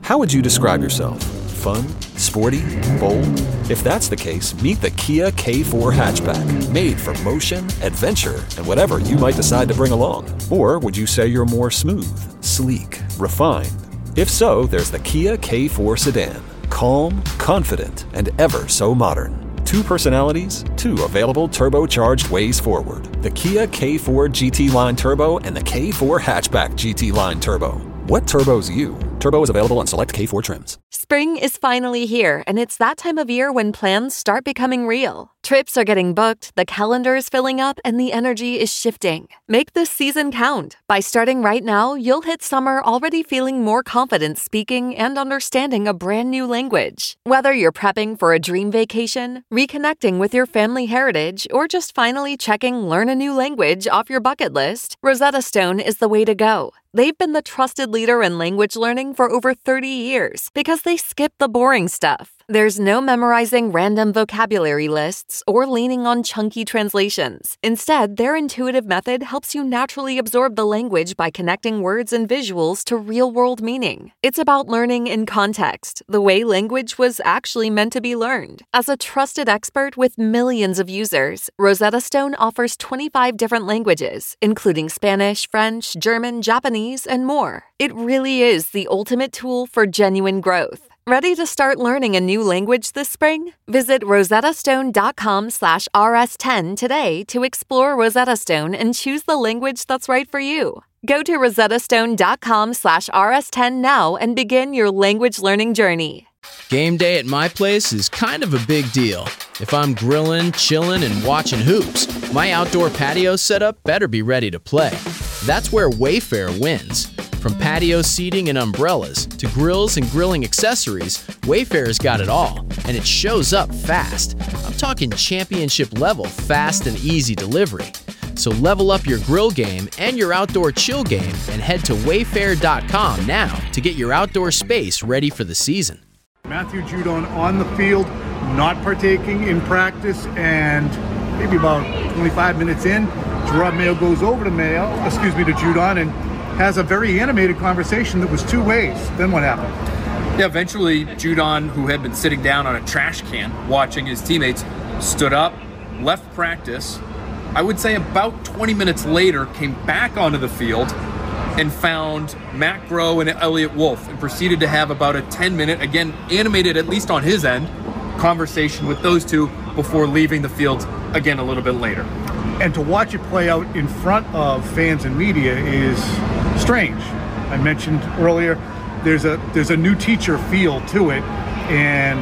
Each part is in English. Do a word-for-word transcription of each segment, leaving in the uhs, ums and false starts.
How would you describe yourself? Fun? Sporty? Bold? If that's the case, meet the Kia K four hatchback. Made for motion, adventure, and whatever you might decide to bring along. Or would you say you're more smooth, sleek, refined? If so, there's the Kia K four sedan. Calm, confident, and ever so modern. Two personalities, two available turbocharged ways forward. The Kia K four G T Line Turbo and the K four Hatchback G T Line Turbo. What turbo's you? Turbo is available on select K four trims. Spring is finally here, and it's that time of year when plans start becoming real. Trips are getting booked, the calendar is filling up, and the energy is shifting. Make this season count. By starting right now, you'll hit summer already feeling more confident speaking and understanding a brand new language. Whether you're prepping for a dream vacation, reconnecting with your family heritage, or just finally checking learn a new language off your bucket list, Rosetta Stone is the way to go. They've been the trusted leader in language learning for over thirty years because they skip the boring stuff. There's no memorizing random vocabulary lists or leaning on chunky translations. Instead, their intuitive method helps you naturally absorb the language by connecting words and visuals to real-world meaning. It's about learning in context, the way language was actually meant to be learned. As a trusted expert with millions of users, Rosetta Stone offers twenty-five different languages, including Spanish, French, German, Japanese, and more. It really is the ultimate tool for genuine growth. Ready to start learning a new language this spring? Visit rosettastone.com slash rs10 today to explore Rosetta Stone and choose the language that's right for you. Go to rosettastone.com slash rs10 now and begin your language learning journey. Game day at my place is kind of a big deal. If I'm grilling, chilling, and watching hoops, my outdoor patio setup better be ready to play. That's where Wayfair wins. From patio seating and umbrellas to grills and grilling accessories, Wayfair's got it all, and it shows up fast. I'm talking championship level fast and easy delivery. So level up your grill game and your outdoor chill game and head to wayfair dot com now to get your outdoor space ready for the season. Matthew Judon on the field, not partaking in practice, and maybe about twenty-five minutes in, Jerod Mayo goes over to Mayo, excuse me, to Judon, and has a very animated conversation that was two ways. Then what happened? Yeah, eventually Judon, who had been sitting down on a trash can watching his teammates, stood up, left practice. I would say about twenty minutes later, came back onto the field and found Matt Groh and Elliot Wolf and proceeded to have about a ten minute, again, animated at least on his end, conversation with those two before leaving the field again a little bit later. And to watch it play out in front of fans and media is strange. I mentioned earlier, there's a there's a new teacher feel to it, and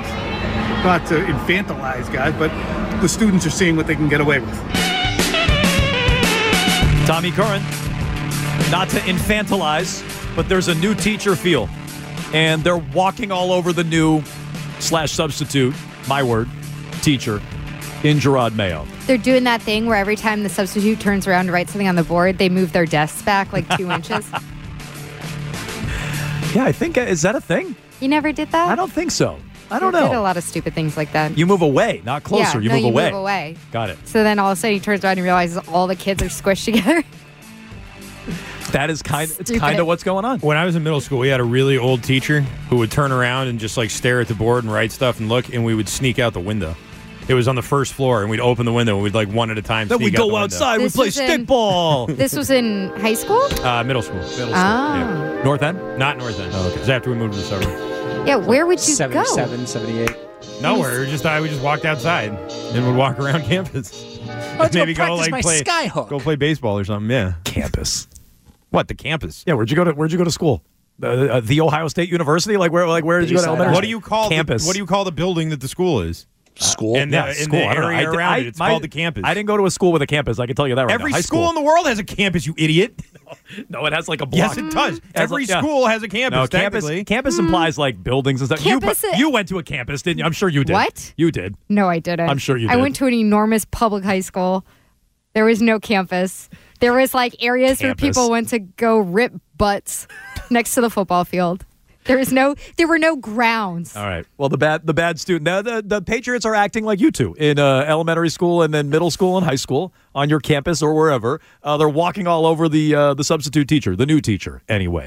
not to infantilize guys, but the students are seeing what they can get away with. Tommy Curran, not to infantilize, but there's a new teacher feel, and they're walking all over the new slash substitute, my word, teacher in Jerod Mayo. They're doing that thing where every time the substitute turns around to write something on the board, they move their desks back like two inches. Yeah, I think, is that a thing? You never did that? I don't think so. I don't I know. did a lot of stupid things like that. You move away, not closer. Yeah, you no, move you away. move away. Got it. So then all of a sudden he turns around and realizes all the kids are squished together. That is kind of, it's Stupid. kind of what's going on. When I was in middle school, we had a really old teacher who would turn around and just like stare at the board and write stuff and look, and we would sneak out the window. It was on the first floor, and we'd open the window, and we'd like one at a time Then sneak we'd out go the outside, This we'd play was in- stickball. This was in high school? window. Uh, middle school. Middle school. Oh. Yeah. North End? Not North End. Oh, okay. It was after we moved to the suburbs. Yeah, where would you seventy-seven, go? seventy-eight. Nowhere. We just I we just walked outside and would walk around campus. Oh, let's Maybe go go practice like my play Skyhook. go play baseball or something. Yeah. Campus. What, the campus? Yeah, where'd you go to? Where'd you go to school? Uh, uh, the Ohio State University? Like where? Like where did you go to Bayside. elementary? What do you call campus? The, what do you call the building that the school is? School. And Yeah, the, in school. the I don't know. area I- around I- it, it's my- called the campus. I didn't go to a school with a campus. I can tell you that right Every now. High school in the world has a campus, you idiot. No, it has like a block. Yes, it does. Every like- yeah. school has a campus, No, campus. technically. Campus implies like buildings and stuff. Campus- You, you went to a campus, didn't you? I'm sure you did. What? You did. No, I didn't. I'm sure you I did. went to an enormous public high school. There was no campus. There was like areas where Campus. people went to go rip butts next to the football field. There was no. There were no grounds. All right. Well, the bad the bad student. Now, the, the Patriots are acting like you two in uh, elementary school and then middle school and high school on your campus or wherever. Uh, they're walking all over the uh, the substitute teacher, the new teacher, anyway.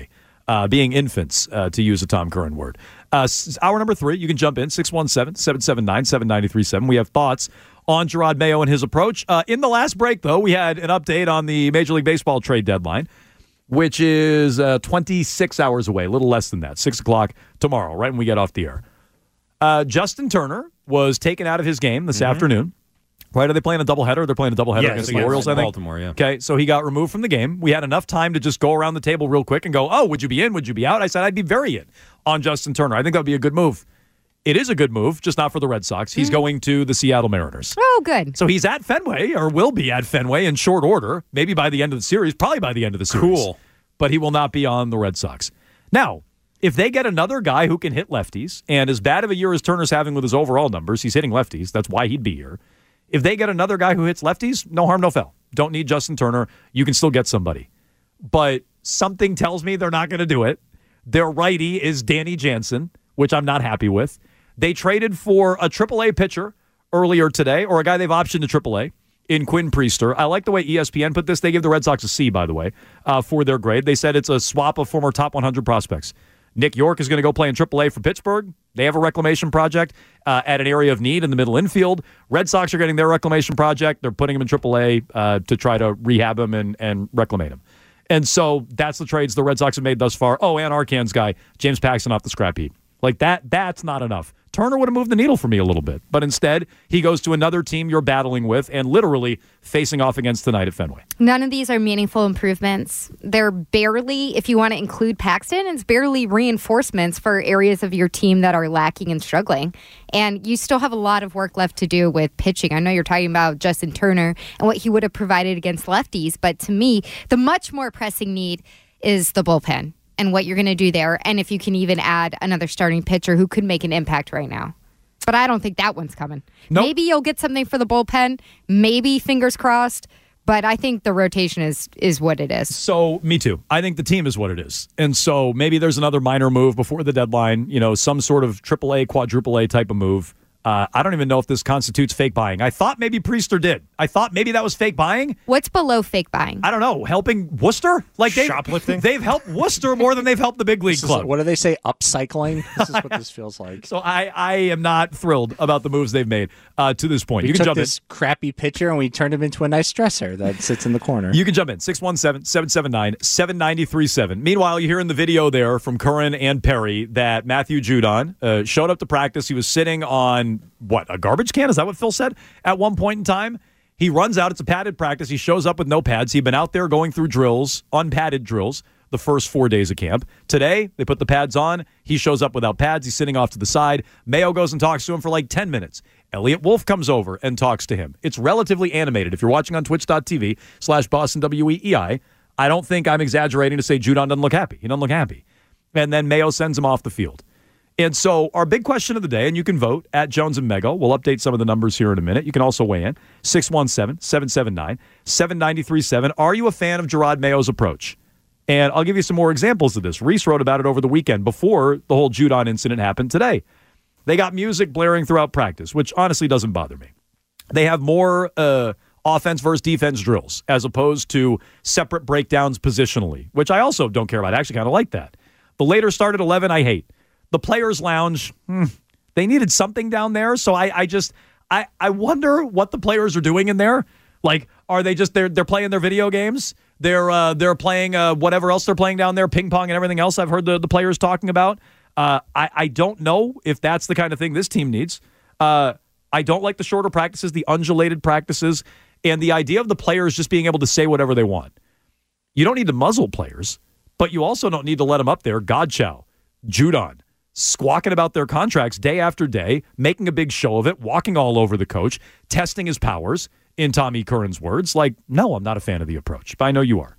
uh, being infants, uh, to use a Tom Curran word. Uh, hour number three, you can jump in, six one seven, seven seven nine, seven nine three seven. We have thoughts on Jerod Mayo and his approach. Uh, in the last break, though, we had an update on the Major League Baseball trade deadline, which is uh, twenty-six hours away, a little less than that, six o'clock tomorrow, right when we get off the air. Uh, Justin Turner was taken out of his game this mm-hmm. afternoon. Right? Are they playing a doubleheader? They're playing a doubleheader yes, against against the Orioles, I think. Baltimore, yeah. Okay, so he got removed from the game. We had enough time to just go around the table real quick and go, oh, would you be in? Would you be out? I said I'd be very in on Justin Turner. I think that would be a good move. It is a good move, just not for the Red Sox. He's mm. going to the Seattle Mariners. Oh, good. So he's at Fenway, or will be at Fenway in short order, maybe by the end of the series, probably by the end of the series. Cool. But he will not be on the Red Sox. Now, if they get another guy who can hit lefties, and as bad of a year as Turner's having with his overall numbers, he's hitting lefties. That's why he'd be here. If they get another guy who hits lefties, no harm, no foul. Don't need Justin Turner. You can still get somebody. But something tells me they're not going to do it. Their righty is Danny Jansen, which I'm not happy with. They traded for a triple A pitcher earlier today, or a guy they've optioned to triple A in Quinn Priester. I like the way E S P N put this. They give the Red Sox a C, by the way, uh, for their grade. They said it's a swap of former top one hundred prospects. Nick York is going to go play in triple A for Pittsburgh. They have a reclamation project uh, at an area of need in the middle infield. Red Sox are getting their reclamation project. They're putting him in triple A uh, to try to rehab him and, and reclaim him. And so that's the trades the Red Sox have made thus far. Oh, and Arcan's guy, James Paxton off the scrap heap. Like that, that's not enough. Turner would have moved the needle for me a little bit. But instead, he goes to another team you're battling with and literally facing off against tonight at Fenway. None of these are meaningful improvements. They're barely, if you want to include Paxton, it's barely reinforcements for areas of your team that are lacking and struggling. And you still have a lot of work left to do with pitching. I know you're talking about Justin Turner and what he would have provided against lefties. But to me, the much more pressing need is the bullpen and what you're going to do there, and if you can even add another starting pitcher who could make an impact right now. But I don't think that one's coming. Nope. Maybe you'll get something for the bullpen, maybe, fingers crossed, but I think the rotation is is what it is. So, me too. I think the team is what it is. And so maybe there's another minor move before the deadline, you know, some sort of triple A, quadruple A type of move. Uh, I don't even know if this constitutes fake buying. I thought maybe Priester did. I thought maybe that was fake buying. What's below fake buying? I don't know. Helping Worcester? Like they, Shoplifting? They've helped Worcester more than they've helped the big league club. Is, what do they say? Upcycling? This is what this feels like. So I, I am not thrilled about the moves they've made uh, to this point. We you can took jump this in. crappy pitcher and we turned him into a nice dresser that sits in the corner. You can jump in. six one seven, seven seven nine, seven nine three seven. Meanwhile, you hear in the video there from Curran and Perry that Matthew Judon uh, showed up to practice. He was sitting on, what, a garbage can? Is that what Phil said at one point in time? He runs out. It's a padded practice. He shows up with no pads. He'd been out there going through drills, unpadded drills, the first four days of camp. Today, they put the pads on. He shows up without pads. He's sitting off to the side. Mayo goes and talks to him for like ten minutes. Elliot Wolf comes over and talks to him. It's relatively animated. If you're watching on twitch.tv slash Boston W E E I, I don't think I'm exaggerating to say Judon doesn't look happy. He doesn't look happy. And then Mayo sends him off the field. And so our big question of the day, and you can vote at Jones and Mego. We'll update some of the numbers here in a minute. You can also weigh in. six one seven, seven seven nine, seven nine three seven. Are you a fan of Jerod Mayo's approach? And I'll give you some more examples of this. Reese wrote about it over the weekend before the whole Judon incident happened today. They got music blaring throughout practice, which honestly doesn't bother me. They have more uh, offense versus defense drills as opposed to separate breakdowns positionally, which I also don't care about. I actually kind of like that. The later start at eleven, I hate. The players' lounge, hmm, they needed something down there. So I, I just, I, I wonder what the players are doing in there. Like, are they just they're they're playing their video games? They're uh, they're playing uh, whatever else they're playing down there, ping pong and everything else. I've heard the, the players talking about. Uh, I I don't know if that's the kind of thing this team needs. Uh, I don't like the shorter practices, the undulated practices, and the idea of the players just being able to say whatever they want. You don't need to muzzle players, but you also don't need to let them up there. Godchow, Judon, squawking about their contracts day after day, making a big show of it, walking all over the coach, testing his powers, in Tommy Curran's words. Like, no, I'm not a fan of the approach, but I know you are.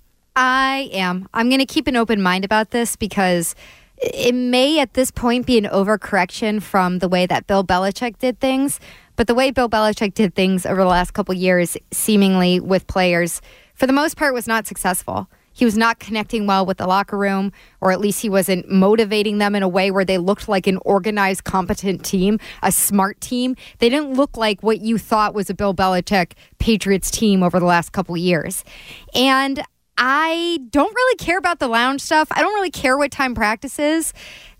I am. I'm going to keep an open mind about this because it may at this point be an overcorrection from the way that Bill Belichick did things, but the way Bill Belichick did things over the last couple of years, seemingly with players, for the most part was not successful. He was not connecting well with the locker room, or at least he wasn't motivating them in a way where they looked like an organized, competent team, a smart team. They didn't look like what you thought was a Bill Belichick Patriots team over the last couple of years. And I don't really care about the lounge stuff. I don't really care what time practice is.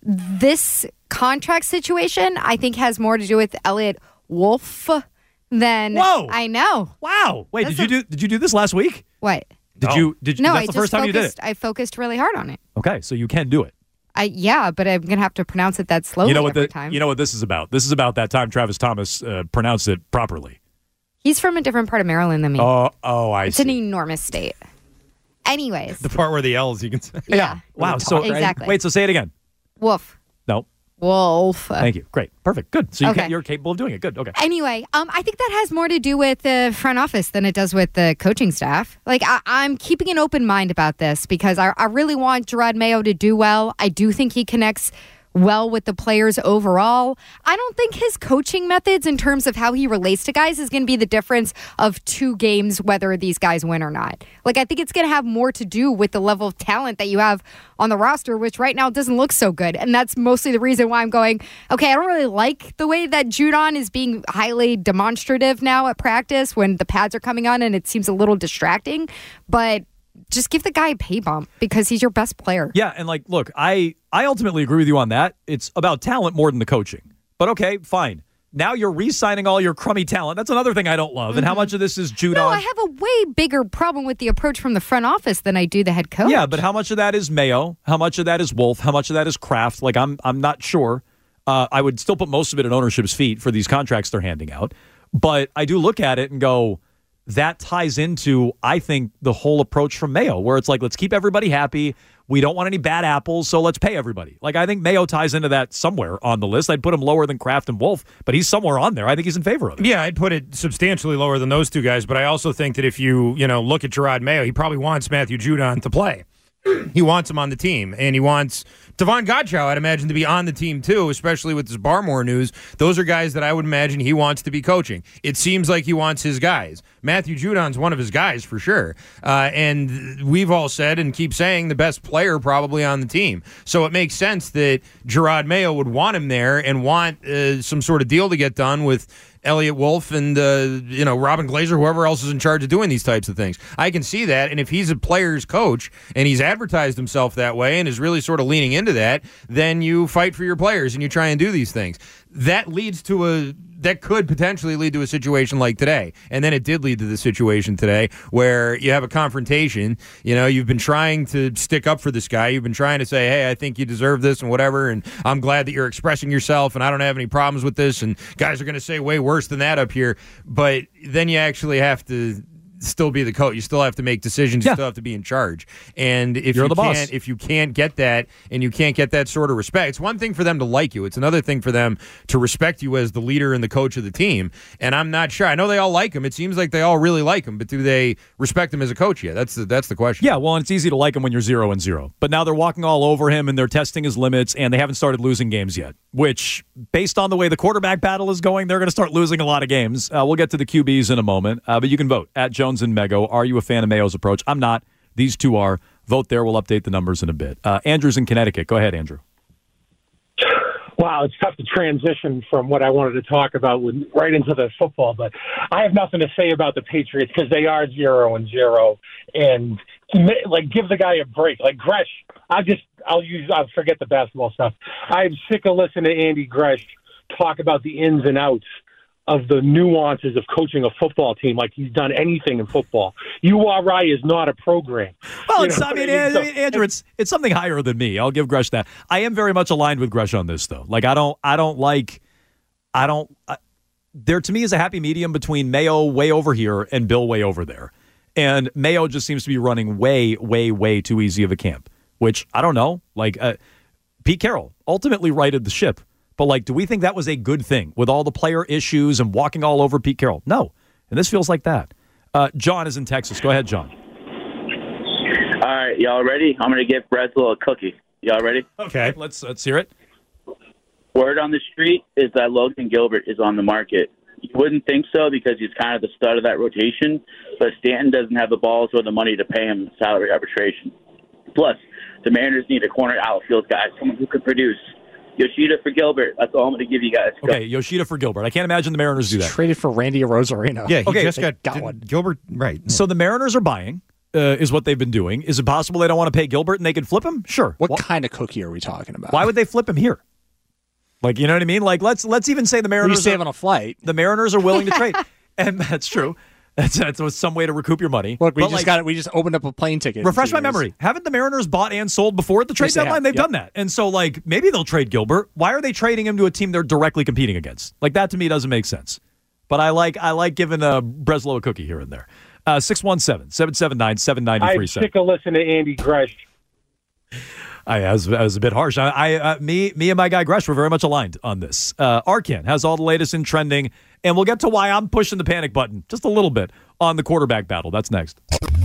This contract situation, I think, has more to do with Elliot Wolf than Whoa. I know. Wow. Wait, That's did you a- do did you do this last week? What? Did No. you did you No, that's I the just first time focused, you did it? I focused really hard on it. Okay, so you can do it. I yeah, but I'm gonna have to pronounce it that slowly You know what every the time. you know what this is about? This is about that time Travis Thomas uh, pronounced it properly. He's from a different part of Maryland than me. Oh, oh, I it's see. an enormous state. Anyways, The part where the L's you can say. yeah. Wow. So Exactly. wait, so say it again. Wolf. No. Wolf. Thank you. Great. Perfect. Good. So you Okay. can, you're capable of doing it. Good. Okay. Anyway, um, I think that has more to do with the front office than it does with the coaching staff. Like, I, I'm keeping an open mind about this because I, I really want Gerard Mayo to do well. I do think he connects well with the players overall. I don't think his coaching methods in terms of how he relates to guys is going to be the difference of two games, whether these guys win or not. Like, I think it's going to have more to do with the level of talent that you have on the roster, which right now doesn't look so good. And that's mostly the reason why I'm going, okay, I don't really like the way that Judon is being highly demonstrative now at practice when the pads are coming on and it seems a little distracting. But just give the guy a pay bump because he's your best player. Yeah, and like, look, I I ultimately agree with you on that. It's about talent more than the coaching. But okay, fine. Now you're re-signing all your crummy talent. That's another thing I don't love. Mm-hmm. And how much of this is Judon? No, I have a way bigger problem with the approach from the front office than I do the head coach. Yeah, but how much of that is Mayo? How much of that is Wolf? How much of that is Kraft? Like, I'm I'm not sure. Uh, I would still put most of it at ownership's feet for these contracts they're handing out. But I do look at it and go, that ties into, I think, the whole approach from Mayo, where it's like, let's keep everybody happy. We don't want any bad apples, so let's pay everybody. Like, I think Mayo ties into that somewhere on the list. I'd put him lower than Kraft and Wolf, but he's somewhere on there. I think he's in favor of it. Yeah, I'd put it substantially lower than those two guys, but I also think that if you, you know, look at Gerard Mayo, he probably wants Matthew Judon to play. He wants him on the team, and he wants Devon Godchow, I'd imagine, to be on the team too, especially with this Barmore news. Those are guys that I would imagine he wants to be coaching. It seems like he wants his guys. Matthew Judon's one of his guys for sure, uh, and we've all said and keep saying the best player probably on the team. So it makes sense that Gerard Mayo would want him there and want uh, some sort of deal to get done with Elliot Wolf and uh, you know Robin Glazer, whoever else is in charge of doing these types of things. I can see that, and if he's a player's coach and he's advertised himself that way and is really sort of leaning into that, then you fight for your players and you try and do these things. That leads to a that could potentially lead to a situation like today. And then it did lead to the situation today where you have a confrontation. You know, you've been trying to stick up for this guy. You've been trying to say, hey, I think you deserve this and whatever, and I'm glad that you're expressing yourself, and I don't have any problems with this, and guys are going to say way worse than that up here. But then you actually have to still be the coach. You still have to make decisions. You Yeah. still have to be in charge. And if You're you the boss. can't, if you can't get that, and you can't get that sort of respect, it's one thing for them to like you. It's another thing for them to respect you as the leader and the coach of the team. And I'm not sure. I know they all like him. It seems like they all really like him, but do they respect him as a coach yet? That's the, that's the question. Yeah, well, and it's easy to like him when you're zero and zero. But now they're walking all over him, and they're testing his limits, and they haven't started losing games yet, which, based on the way the quarterback battle is going, they're going to start losing a lot of games. Uh, we'll get to the Q Bs in a moment, uh, but you can vote at Jones and Mego. Are you a fan of Mayo's approach? I'm not. These two are. Vote there. We'll update the numbers in a bit. Uh, Andrew's in Connecticut. Go ahead, Andrew. Wow, it's tough to transition from what I wanted to talk about with, right into the football, but I have nothing to say about the Patriots because they are zero and zero, and like give the guy a break. Like Gresh, I just I'll use I'll forget the basketball stuff. I'm sick of listening to Andy Gresh talk about the ins and outs of the nuances of coaching a football team like he's done anything in football. U R I is not a program. Well, You it's, know I what mean, I mean? So- Andrew, it's it's something higher than me. I'll give Gresh that. I am very much aligned with Gresh on this, though. Like, I don't, I don't like, I don't. I, there to me is a happy medium between Mayo way over here and Bill way over there, and Mayo just seems to be running way, way, way too easy of a camp. Which I don't know. Like uh, Pete Carroll ultimately righted the ship. But, like, do we think that was a good thing with all the player issues and walking all over Pete Carroll? No. And this feels like that. Uh, John is in Texas. Go ahead, John. All right, y'all ready? I'm going to give Breslow a cookie. Y'all ready? Okay. Let's let's hear it. Word on the street is that Logan Gilbert is on the market. You wouldn't think so because he's kind of the stud of that rotation, but Stanton doesn't have the balls or the money to pay him salary arbitration. Plus, the Mariners need a corner outfield guy, someone who could produce. Yoshida for Gilbert. That's all I'm going to give you guys. Go. Okay, Yoshida for Gilbert. I can't imagine the Mariners do that. Traded for Randy Rosarino. Yeah, he Okay, just they got, got one. Gilbert, right. So the Mariners are buying. uh, is what they've been doing. Is it possible they don't want to pay Gilbert and they could flip him? Sure. What Wh- kind of cookie are we talking about? Why would they flip him here? Like, you know what I mean? Like, let's let's even say the Mariners you save are, on a flight. The Mariners are willing to trade, and that's true. That's, that's some way to recoup your money. Look, we But, just like, got we just opened up a plane ticket. refresh my memory. Haven't the Mariners bought and sold before at the trade Yes, they deadline? have. They've Yep. done that, and so like maybe they'll trade Gilbert. Why are they trading him to a team they're directly competing against? Like that to me doesn't make sense. But I like I like giving uh, Breslow a cookie here and there. Uh, six one seven, seven seven nine, seven nine three I'm seven. sick of listening to Andy Gresh. I, I, was, I was a bit harsh. I, I uh, me, me and my guy Gresh were very much aligned on this. Uh, Arcan has all the latest in trending, and we'll get to why I'm pushing the panic button just a little bit on the quarterback battle. That's next.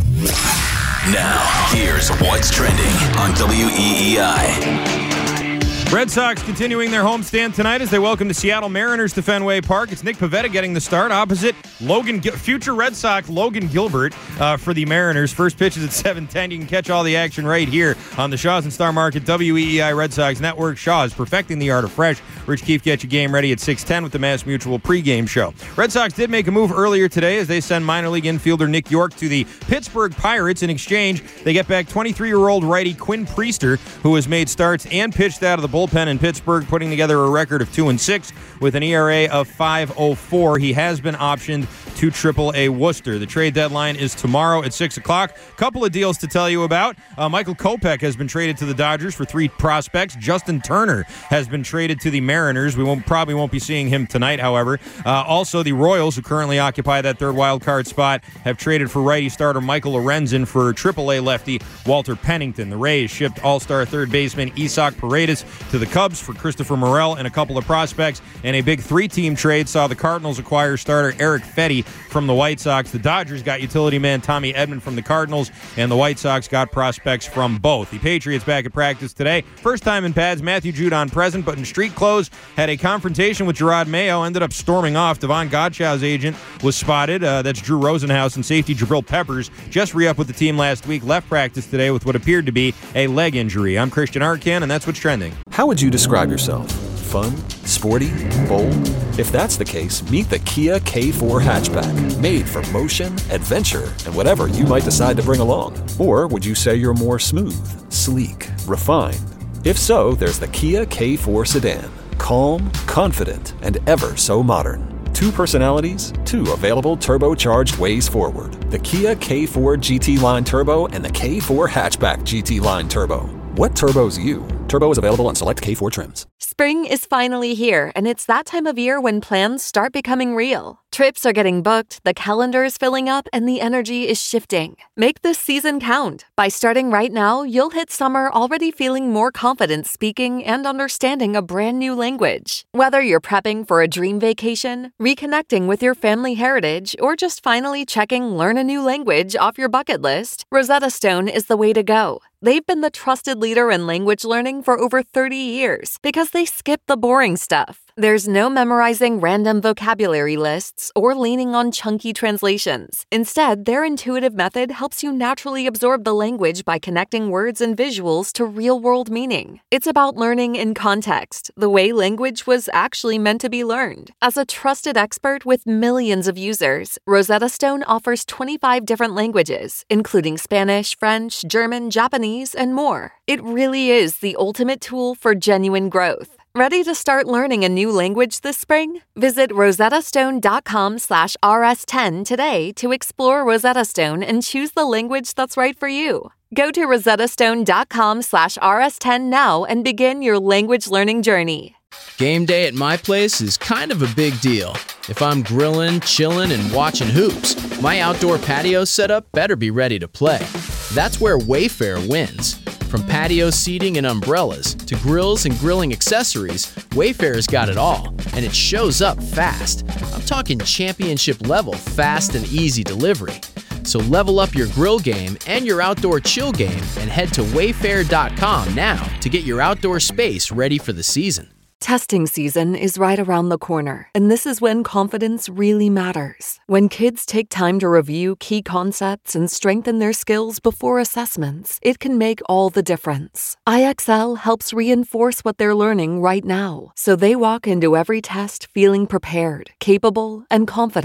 Now, here's what's trending on W E E I. Red Sox continuing their homestand tonight as they welcome the Seattle Mariners to Fenway Park. It's Nick Pivetta getting the start opposite Logan, Gil- future Red Sox Logan Gilbert uh, for the Mariners. First pitch is at seven ten. You can catch all the action right here on the Shaw's and Star Market W E E I Red Sox Network. Shaw's perfecting the art of fresh. Rich Keefe gets you game ready at six ten with the Mass Mutual pregame show. Red Sox did make a move earlier today as they send minor league infielder Nick York to the Pittsburgh Pirates. In exchange, they get back twenty-three-year-old righty Quinn Priester, who has made starts and pitched out of the bullpen in Pittsburgh, putting together a record of two and six with an E R A of five oh four. He has been optioned to triple A Worcester. The trade deadline is tomorrow at six o'clock. Couple of deals to tell you about. Uh, Michael Kopech has been traded to the Dodgers for three prospects. Justin Turner has been traded to the Mariners. We won't probably won't be seeing him tonight, however. Uh, also, the Royals, who currently occupy that third wild card spot, have traded for righty starter Michael Lorenzen for triple A lefty Walter Pennington. The Rays shipped all-star third baseman Isaac Paredes to the Cubs for Christopher Morel and a couple of prospects. And a big three-team trade saw the Cardinals acquire starter Eric Fetty from the White Sox. The Dodgers got utility man Tommy Edman from the Cardinals, and the White Sox got prospects from both. The Patriots back at practice today. First time in pads, Matthew Judon present, but in street clothes, had a confrontation with Gerard Mayo, ended up storming off. Devon Godchau's agent was spotted. Uh, that's Drew Rosenhaus, and safety Jabril Peppers just re-upped with the team last week, left practice today with what appeared to be a leg injury. I'm Christian Arcan, and that's what's trending. How would you describe yourself? Fun? Sporty? Bold? If that's the case, meet the Kia K four hatchback. Made for motion, adventure, and whatever you might decide to bring along. Or would you say you're more smooth, sleek, refined? If so, there's the Kia K four sedan. Calm, confident, and ever so modern. Two personalities, two available turbocharged ways forward. The Kia K four G T Line Turbo and the K four Hatchback G T Line Turbo. What turbo's you? Turbo is available on select K four trims. Spring is finally here, and it's that time of year when plans start becoming real. Trips are getting booked, the calendar is filling up, and the energy is shifting. Make this season count. By starting right now, you'll hit summer already feeling more confident speaking and understanding a brand new language. Whether you're prepping for a dream vacation, reconnecting with your family heritage, or just finally checking learn a new language off your bucket list, Rosetta Stone is the way to go. They've been the trusted leader in language learning for over thirty years because they skip the boring stuff. There's no memorizing random vocabulary lists or leaning on chunky translations. Instead, their intuitive method helps you naturally absorb the language by connecting words and visuals to real-world meaning. It's about learning in context, the way language was actually meant to be learned. As a trusted expert with millions of users, Rosetta Stone offers twenty-five different languages, including Spanish, French, German, Japanese, and more. It really is the ultimate tool for genuine growth. Ready to start learning a new language this spring? Visit rosettastone.com slash rs10 today to explore Rosetta Stone and choose the language that's right for you. Go to rosettastone.com slash rs10 now and begin your language learning journey. Game day at my place is kind of a big deal. If I'm grilling, chilling, and watching hoops, my outdoor patio setup better be ready to play. That's where Wayfair wins. From patio seating and umbrellas to grills and grilling accessories, Wayfair's got it all, and it shows up fast. I'm talking championship level fast and easy delivery. So level up your grill game and your outdoor chill game and head to wayfair dot com now to get your outdoor space ready for the season. Testing season is right around the corner, and this is when confidence really matters. When kids take time to review key concepts and strengthen their skills before assessments, it can make all the difference. I X L helps reinforce what they're learning right now, so they walk into every test feeling prepared, capable, and confident.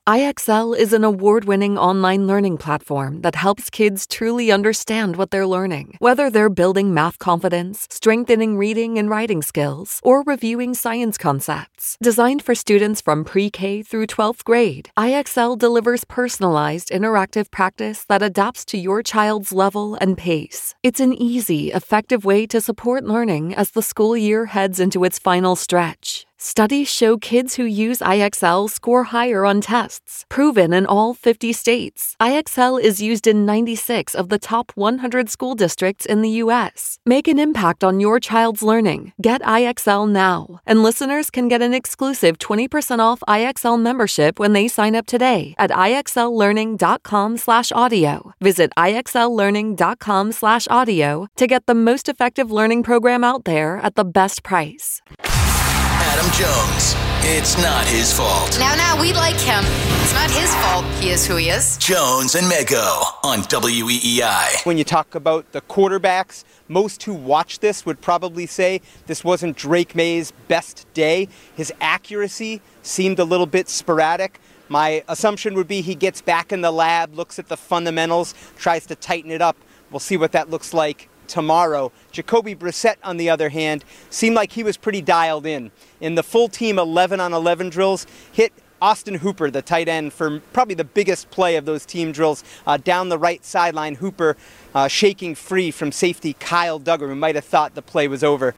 I X L is an award-winning online learning platform that helps kids truly understand what they're learning. Whether they're building math confidence, strengthening reading and writing skills, or reviewing science concepts. Designed for students from pre-K through twelfth grade, I X L delivers personalized, interactive practice that adapts to your child's level and pace. It's an easy, effective way to support learning as the school year heads into its final stretch. Studies show kids who use I X L score higher on tests, proven in all fifty states. I X L is used in ninety-six of the top one hundred school districts in the U S. Make an impact on your child's learning. Get I X L now. And listeners can get an exclusive twenty percent off I X L membership when they sign up today at IXLlearning.com slash audio. Visit IXLlearning.com slash audio to get the most effective learning program out there at the best price. Adam Jones. It's not his fault. Now, now, we like him. It's not his fault. He is who he is. Jones and Mego on W E E I. When you talk about the quarterbacks, most who watch this would probably say this wasn't Drake May's best day. His accuracy seemed a little bit sporadic. My assumption would be he gets back in the lab, looks at the fundamentals, tries to tighten it up. We'll see what that looks like tomorrow. Jacoby Brissett, on the other hand, seemed like he was pretty dialed in. In the full team eleven on eleven drills, hit Austin Hooper, the tight end, for probably the biggest play of those team drills. Uh, down the right sideline, Hooper uh, shaking free from safety Kyle Duggar, who might have thought the play was over.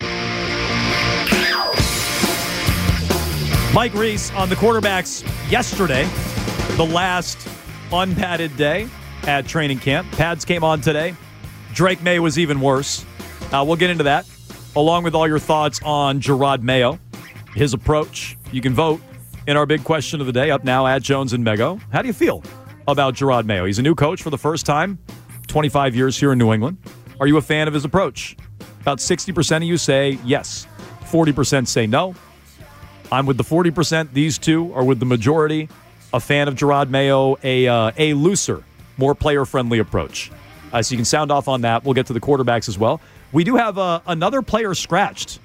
Mike Reese on the quarterbacks yesterday, the last unpadded day at training camp. Pads came on today. Drake May was even worse. Uh, we'll get into that, along with all your thoughts on Jerod Mayo, his approach. You can vote in our big question of the day, up now at Jones and Mego. How do you feel about Jerod Mayo? He's a new coach for the first time, twenty-five years here in New England. Are you a fan of his approach? About sixty percent of you say yes. forty percent say no. I'm with the forty percent. These two are with the majority. A fan of Jerod Mayo, a, uh, a looser, more player-friendly approach. Uh, so you can sound off on that. We'll get to the quarterbacks as well. We do have uh, another player scratched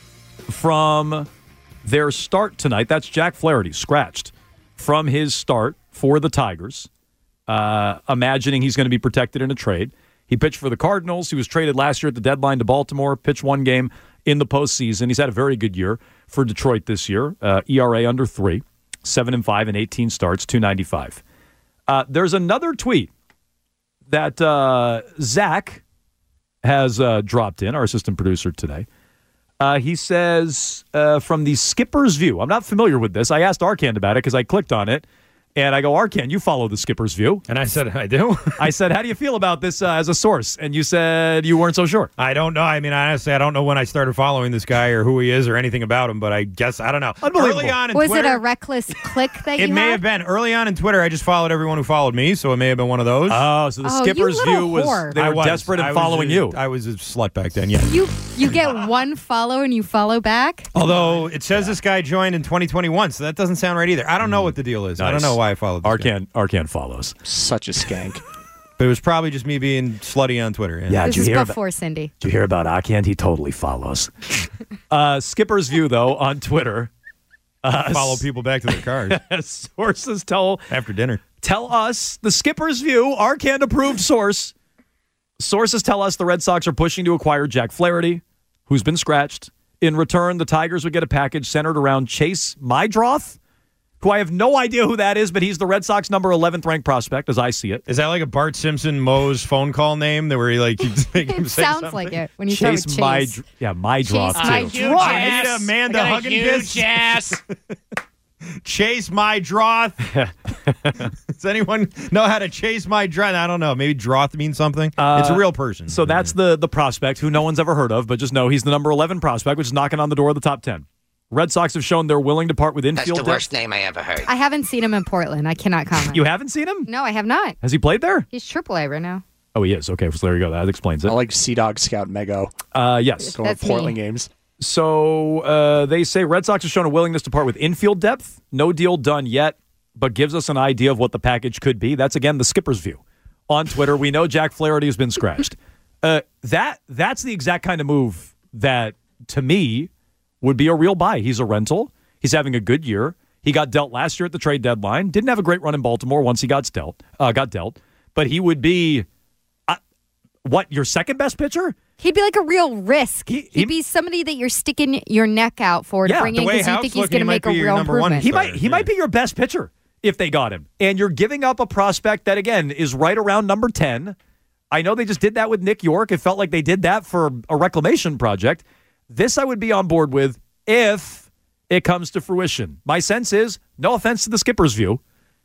from their start tonight. That's Jack Flaherty, scratched from his start for the Tigers, uh, imagining he's going to be protected in a trade. He pitched for the Cardinals. He was traded last year at the deadline to Baltimore, pitched one game in the postseason. He's had a very good year for Detroit this year. Uh, E R A under three, seven and five and eighteen starts, two ninety-five. Uh, there's another tweet that uh, Zach has uh, dropped in, our assistant producer today. Uh, he says, uh, from the skipper's view, I'm not familiar with this. I asked Arcand about it because I clicked on it. And I go, Arcand, you follow the skipper's view. And I said, I do. I said, how do you feel about this uh, as a source? And you said you weren't so sure. I don't know. I mean, honestly, I don't know when I started following this guy or who he is or anything about him, but I guess, I don't know. Unbelievable. Early on in Was Twitter, it a reckless click that you It may had? have been. Early on in Twitter, I just followed everyone who followed me, so it may have been one of those. Oh, so the Oh, skipper's you little view was whore. they I were was. desperate in I was following a- you. I was a slut back then, yeah. You you get one follow and you follow back? Although it says this guy joined in twenty twenty-one, so that doesn't sound right either. I don't know what the deal is. I don't Nice. know why I followed this guy. Arcand, Arcand follows. Such a skank. But it was probably just me being slutty on Twitter. Yeah, This did is you hear before about, Cindy. did you hear about Arcand? He totally follows. uh, skipper's view, though, on Twitter. Uh, Follow people back to their cars sources tell after dinner. Tell us the skipper's view, Arcand approved source. Sources tell us the Red Sox are pushing to acquire Jack Flaherty, who's been scratched. In return, the Tigers would get a package centered around Chase Mydroth, who I have no idea who that is, but he's the Red Sox number eleventh ranked prospect, as I see it. Is that like a Bart Simpson Moe's phone call name? That where he like he'd make him It say sounds something? like it when you start Chase with My, Chase. yeah, Mydroth Chase too. Mydroth. I need Amanda Huggin kiss. ass. Chase my droth. Does anyone know how to chase my droth? I don't know. Maybe droth means something. Uh, it's a real person. So that's the the prospect who no one's ever heard of, but just know he's the number eleven prospect, which is knocking on the door of the top ten. Red Sox have shown they're willing to part with That's infield the depth. worst name I ever heard. I haven't seen him in Portland. I cannot comment. You haven't seen him? No, I have not. Has he played there? He's triple A right now. Oh, he is. Okay, so there you go. That explains it. I like Sea Dog Scout Mego. Uh, yes. Going to That's Portland me. games. So uh, they say Red Sox have shown a willingness to part with infield depth. No deal done yet, but gives us an idea of what the package could be. That's, again, the skipper's view. On Twitter, we know Jack Flaherty has been scratched. Uh, that That's the exact kind of move that, to me, would be a real buy. He's a rental. He's having a good year. He got dealt last year at the trade deadline. Didn't have a great run in Baltimore once he got dealt. Uh, got dealt, but he would be uh, what your second best pitcher. He'd be like a real risk. He, He'd be somebody that you're sticking your neck out for to Yeah, bring the in way because you Haupt's think he's looking, going to he make might a be your real number one improvement. He might he might be your best pitcher if they got him. And you're giving up a prospect that, again, is right around number ten. I know they just did that with Nick York. It felt like they did that for a reclamation project. This I would be on board with if it comes to fruition. My sense is, no offense to the skipper's view,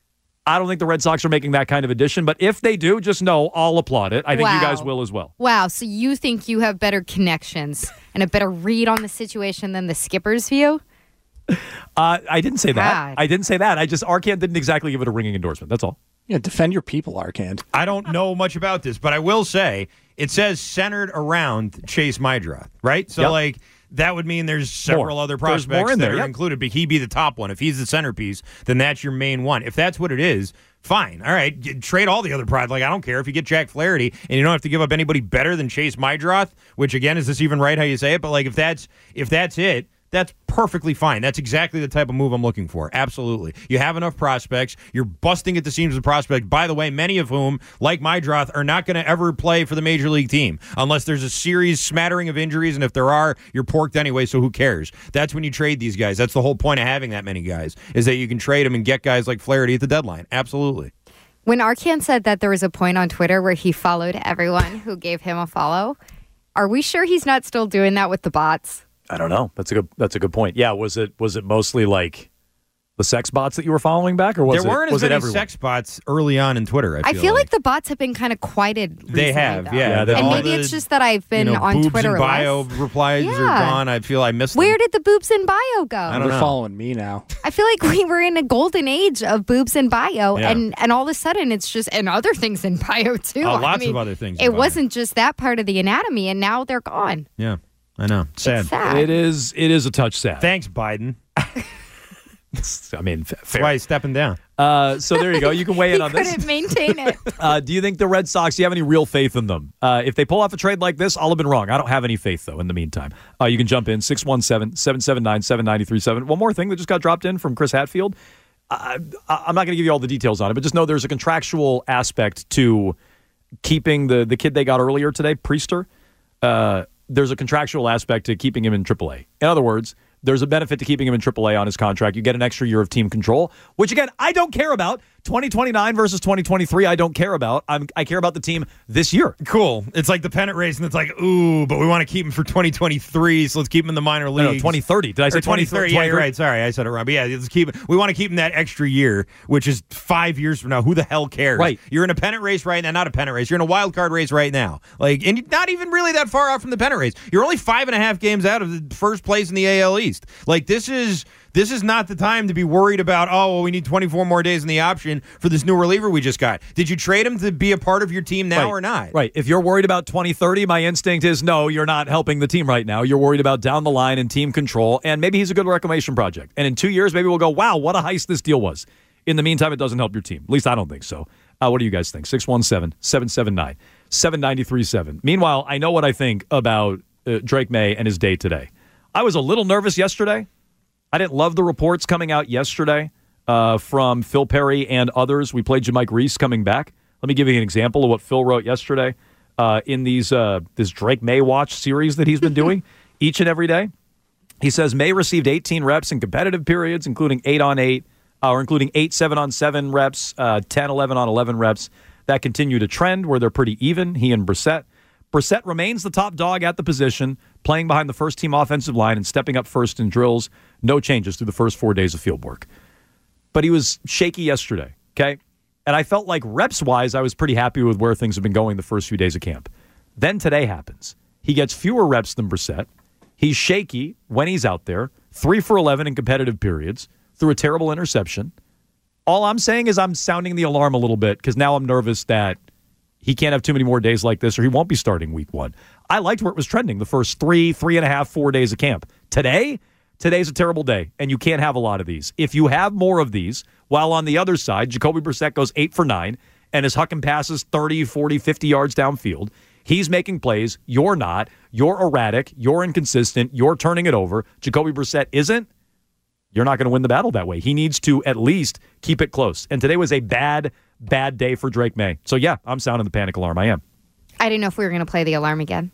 I don't think the Red Sox are making that kind of addition. But if they do, just know I'll applaud it. I think Wow. you guys will as well. Wow, so you think you have better connections and a better read on the situation than the skipper's view? Uh, I didn't say that. God. I didn't say that. I just, Arcand didn't exactly give it a ringing endorsement. That's all. Yeah, defend your people, Arcand. I don't know much about this, but I will say it says centered around Chase Mydroth, right? So, Yep. like, that would mean there's several More. other There's prospects more in that there, are yep. included, but he'd be the top one. If he's the centerpiece, then that's your main one. If that's what it is, fine. All right, g- trade all the other prods. Like, I don't care if you get Jack Flaherty and you don't have to give up anybody better than Chase Mydroth, which, again, is this even right how you say it? But, like, if that's if that's it, that's perfectly fine. That's exactly the type of move I'm looking for. Absolutely. You have enough prospects. You're busting at the seams of prospects, by the way, many of whom, like Mydroth, are not going to ever play for the major league team unless there's a series smattering of injuries, and if there are, you're porked anyway, so who cares? That's when you trade these guys. That's the whole point of having that many guys, is that you can trade them and get guys like Flaherty at the deadline. Absolutely. When Arcand said that there was a point on Twitter where he followed everyone who gave him a follow, are we sure he's not still doing that with the bots? I don't know. That's a good. That's a good point. Yeah. Was it was it mostly like the sex bots that you were following back, or was there it weren't was as it many everyone? sex bots early on in Twitter, I I feel, feel like. the bots have been kind of quieted recently, They have, though. yeah. they- And All maybe the, it's just that I've been you know, on boobs Twitter and bio less. replies are Yeah. gone. I feel I missed them. Where did the boobs in bio go? I don't They're know. following me now. I feel like we were in a golden age of boobs in bio, Yeah. and, and all of a sudden it's just, and other things in bio too. Uh, I lots mean, of other things in It bio. wasn't just that part of the anatomy, and now they're gone. Yeah, I know. Sad. It's sad. It is. It is a touch sad. Thanks, Biden. I mean, f- That's fair. why he's stepping down. Uh, so there you go. You can weigh in He on this. couldn't maintain it. Uh, do you think the Red Sox, do you have any real faith in them? Uh, if they pull off a trade like this, I'll have been wrong. I don't have any faith, though, in the meantime. Uh, you can jump in, six one seven, seven seven nine, seven nine three seven. One more thing that just got dropped in from Chris Hatfield. I, I, I'm not going to give you all the details on it, but just know there's a contractual aspect to keeping the, the kid they got earlier today, Priester. Uh, there's a contractual aspect to keeping him in triple A. In other words, there's a benefit to keeping him in triple A on his contract. You get an extra year of team control, which, again, I don't care about. twenty twenty-nine versus twenty twenty-three, I don't care about. I'm, I care about the team this year. Cool. It's like the pennant race, and it's like, ooh, but we want to keep him for twenty twenty-three, so let's keep him in the minor leagues. No, no, twenty thirty. Did I say Or twenty thirty? Yeah, you're twenty thirty? right. Sorry, I said it wrong. But yeah, let's keep. We want to keep him that extra year, which is five years from now. Who the hell cares? Right. You're in a pennant race right now. Not a pennant race. You're in a wild card race right now. Like, and you're not even really that far out from the pennant race. You're only five and a half games out of the first place in the A L East. Like, this is this is not the time to be worried about. Oh, well, we need twenty-four more days in the option for this new reliever we just got. Did you trade him to be a part of your team now Right. or not? Right. If you're worried about twenty thirty, my instinct is no, you're not helping the team right now. You're worried about down the line and team control, and maybe he's a good reclamation project. And in two years, maybe we'll go, wow, what a heist this deal was. In the meantime, it doesn't help your team. At least I don't think so. Uh, what do you guys think? six one seven, seven seven nine, seven nine three seven. Meanwhile, I know what I think about uh, Drake May and his day today. I was a little nervous yesterday. I didn't love the reports coming out yesterday uh, from Phil Perry and others. We played Jamike Reese coming back. Let me give you an example of what Phil wrote yesterday uh, in these uh, this Drake May Watch series that he's been doing each and every day. He says May received eighteen reps in competitive periods, including eight on eight, uh, or including eight seven on seven reps, uh, ten eleven on eleven reps. That continued a trend where they're pretty even, he and Brissett. Brissett remains the top dog at the position, playing behind the first-team offensive line and stepping up first in drills. No changes through the first four days of field work. But he was shaky yesterday, okay? And I felt like reps-wise, I was pretty happy with where things have been going the first few days of camp. Then today happens. He gets fewer reps than Brissett. He's shaky when he's out there, three for eleven in competitive periods, through a terrible interception. All I'm saying is I'm sounding the alarm a little bit because now I'm nervous that he can't have too many more days like this or he won't be starting week one. I liked where it was trending the first three, three and a half, four days of camp. Today, today's a terrible day, and you can't have a lot of these. If you have more of these, while on the other side, Jacoby Brissett goes eight for nine and is hucking passes thirty, forty, fifty yards downfield. He's making plays. You're not. You're erratic. You're inconsistent. You're turning it over. Jacoby Brissett isn't. You're not going to win the battle that way. He needs to at least keep it close. And today was a bad, bad day for Drake May. So, yeah, I'm sounding the panic alarm. I am. I didn't know if we were going to play the alarm again.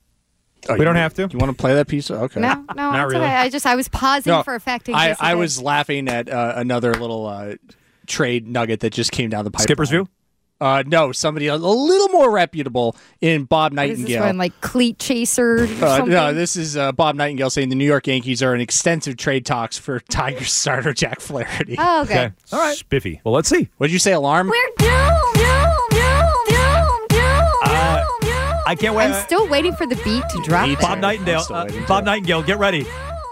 Oh, we don't have to. You want to play that piece? Okay. No, no, Not it's really. okay. I just I was pausing No, for effect. in I, case I it was did. laughing at uh, another little uh, trade nugget that just came down the pipeline. Skipper's View? Uh, no, somebody a little more reputable in Bob What is this Nightingale. one, like cleat chaser or Uh, something? no, this is uh, Bob Nightingale saying the New York Yankees are in extensive trade talks for Tigers starter Jack Flaherty. Oh, okay. Okay. All right. Spiffy. Well, let's see. What did you say, alarm? We're doomed, doomed, doomed, doomed, doomed, Uh, doomed, doomed. I can't wait. I'm still waiting for the beat to drop. Me there. too. Bob Nightingale. I'm still Uh, waiting, Bob too. Nightingale, get ready.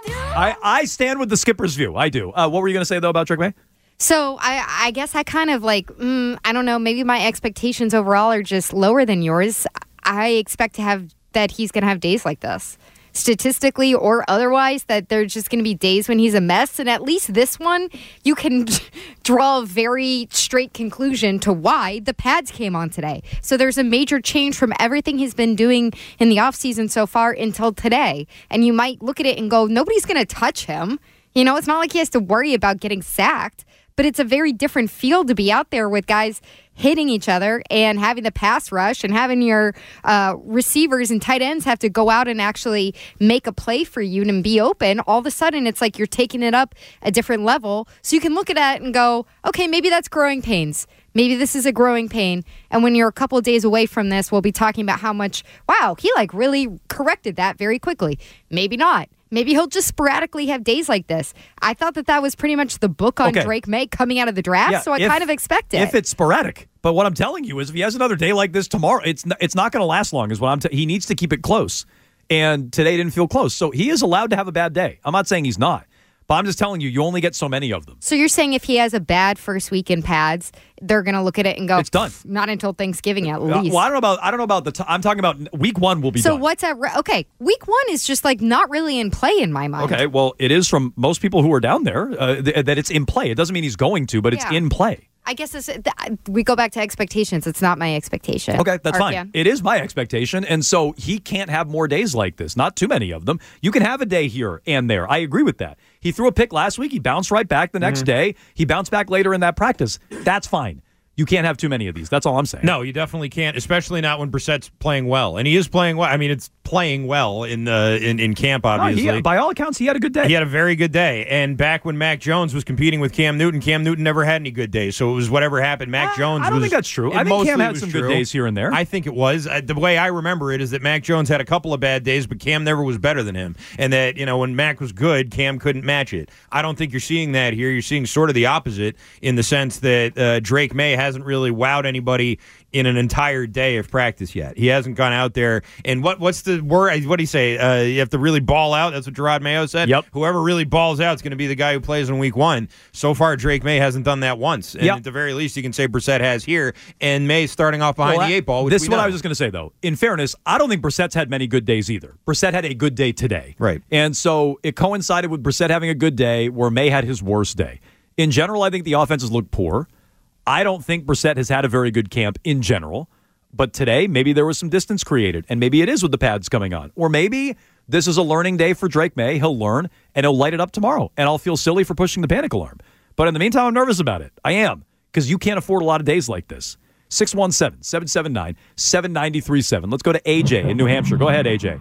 I, I stand with the Skipper's View. I do. Uh, what were you going to say, though, about Drake May? So I, I guess I kind of like, mm, I don't know, maybe my expectations overall are just lower than yours. I expect to have that he's going to have days like this, statistically or otherwise, that there's just going to be days when he's a mess. And at least this one, you can draw a very straight conclusion to why the pads came on today. So there's a major change from everything he's been doing in the offseason so far until today. And you might look at it and go, nobody's going to touch him. You know, it's not like he has to worry about getting sacked. But it's a very different field to be out there with guys hitting each other and having the pass rush and having your uh, receivers and tight ends have to go out and actually make a play for you and be open. All of a sudden, it's like you're taking it up a different level. So you can look at that and go, okay, maybe that's growing pains. Maybe this is a growing pain. And when you're a couple of days away from this, we'll be talking about how much, wow, he like really corrected that very quickly. Maybe not. Maybe he'll just sporadically have days like this. I thought that that was pretty much the book on Okay. Drake May coming out of the draft, Yeah, so I if- kind of expect it. If it's sporadic. But what I'm telling you is if he has another day like this tomorrow, it's n- it's not going to last long is what I'm t- he needs to keep it close. And today didn't feel close. So he is allowed to have a bad day. I'm not saying he's not. But I'm just telling you, you only get so many of them. So you're saying if he has a bad first week in pads, they're going to look at it and go, It's done. Not until Thanksgiving at Uh, least. well, I don't know about I don't know about the t- I'm talking about week one will be so done. what's at re- okay? Week one is just like not really in play in my mind. Okay, well, it is from most people who are down there uh, th- that it's in play. It doesn't mean he's going to, but it's Yeah. in play. I guess it's, th- we go back to expectations. It's not my expectation. Okay, that's Arkian. fine. It is my expectation, and so he can't have more days like this. Not too many of them. You can have a day here and there. I agree with that. He threw a pick last week. He bounced right back the next day. He bounced back later in that practice. That's fine. You can't have too many of these. That's all I'm saying. No, you definitely can't, especially not when Brissett's playing well. And he is playing well. I mean, it's playing well in the in, in camp, No, obviously. he, by all accounts, he had a good day. He had a very good day. And back when Mac Jones was competing with Cam Newton, Cam Newton never had any good days. So it was whatever happened. Mac Jones I don't was, think that's true. it I think Cam mostly had was some true. good days here and there. I think it was. Uh, the way I remember it is that Mac Jones had a couple of bad days, but Cam never was better than him. And that, you know, when Mac was good, Cam couldn't match it. I don't think you're seeing that here. You're seeing sort of the opposite in the sense that uh, Drake May hasn't really wowed anybody in an entire day of practice yet. He hasn't gone out there. And what what's the word? What do you say? Uh, you have to really ball out. That's what Gerard Mayo said. Yep. Whoever really balls out is going to be the guy who plays in week one. So far, Drake May hasn't done that once. And Yep. at the very least, you can say Brissett has here. And May's starting off behind Well, the eight ball. Which this we is what know. I was just going to say, though. In fairness, I don't think Brissett's had many good days either. Brissett had a good day today. Right. And so it coincided with Brissett having a good day where May had his worst day. In general, I think the offenses look poor. I don't think Brissett has had a very good camp in general. But today, maybe there was some distance created, and maybe it is with the pads coming on. Or maybe this is a learning day for Drake May. He'll learn, and he'll light it up tomorrow, and I'll feel silly for pushing the panic alarm. But in the meantime, I'm nervous about it. I am, because you can't afford a lot of days like this. six one seven, seven seven nine, seven nine three seven. Let's go to A J in New Hampshire. Go ahead, A J.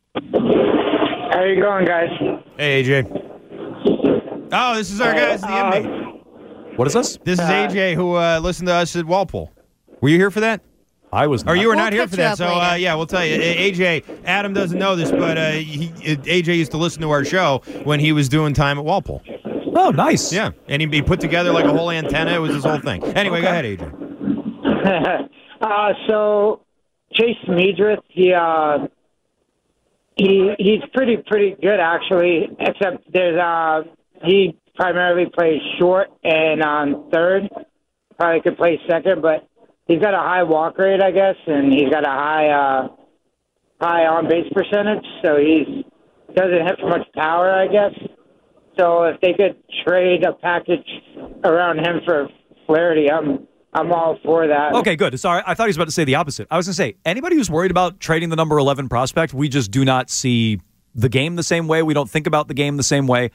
How you going, guys? Hey, A J. Oh, this is our guy. This is the Uh, inmate. What is this? This is A J who uh, listened to us at Walpole. Were you here for that? I was not. Or you were We'll not here catch for you that. up So, uh, later. yeah, we'll tell you. A- AJ, Adam doesn't know this, but uh, he, A J used to listen to our show when he was doing time at Walpole. Oh, nice. Yeah, and he, he put together like a whole antenna. It was his whole thing. Anyway, go ahead, A J. uh, so Chase Medrith, he uh, he he's pretty pretty good actually. Except there's uh, he primarily plays short and on third. Probably could play second, but he's got a high walk rate, I guess, and he's got a high uh, high on base percentage. So he's doesn't hit for much power, I guess. So if they could trade a package around him for Flaherty, I'm I'm all for that. Okay, good. Sorry, I thought he was about to say the opposite. I was going to say, anybody who's worried about trading the number eleven prospect, we just do not see the game the same way. We don't think about the game the same way.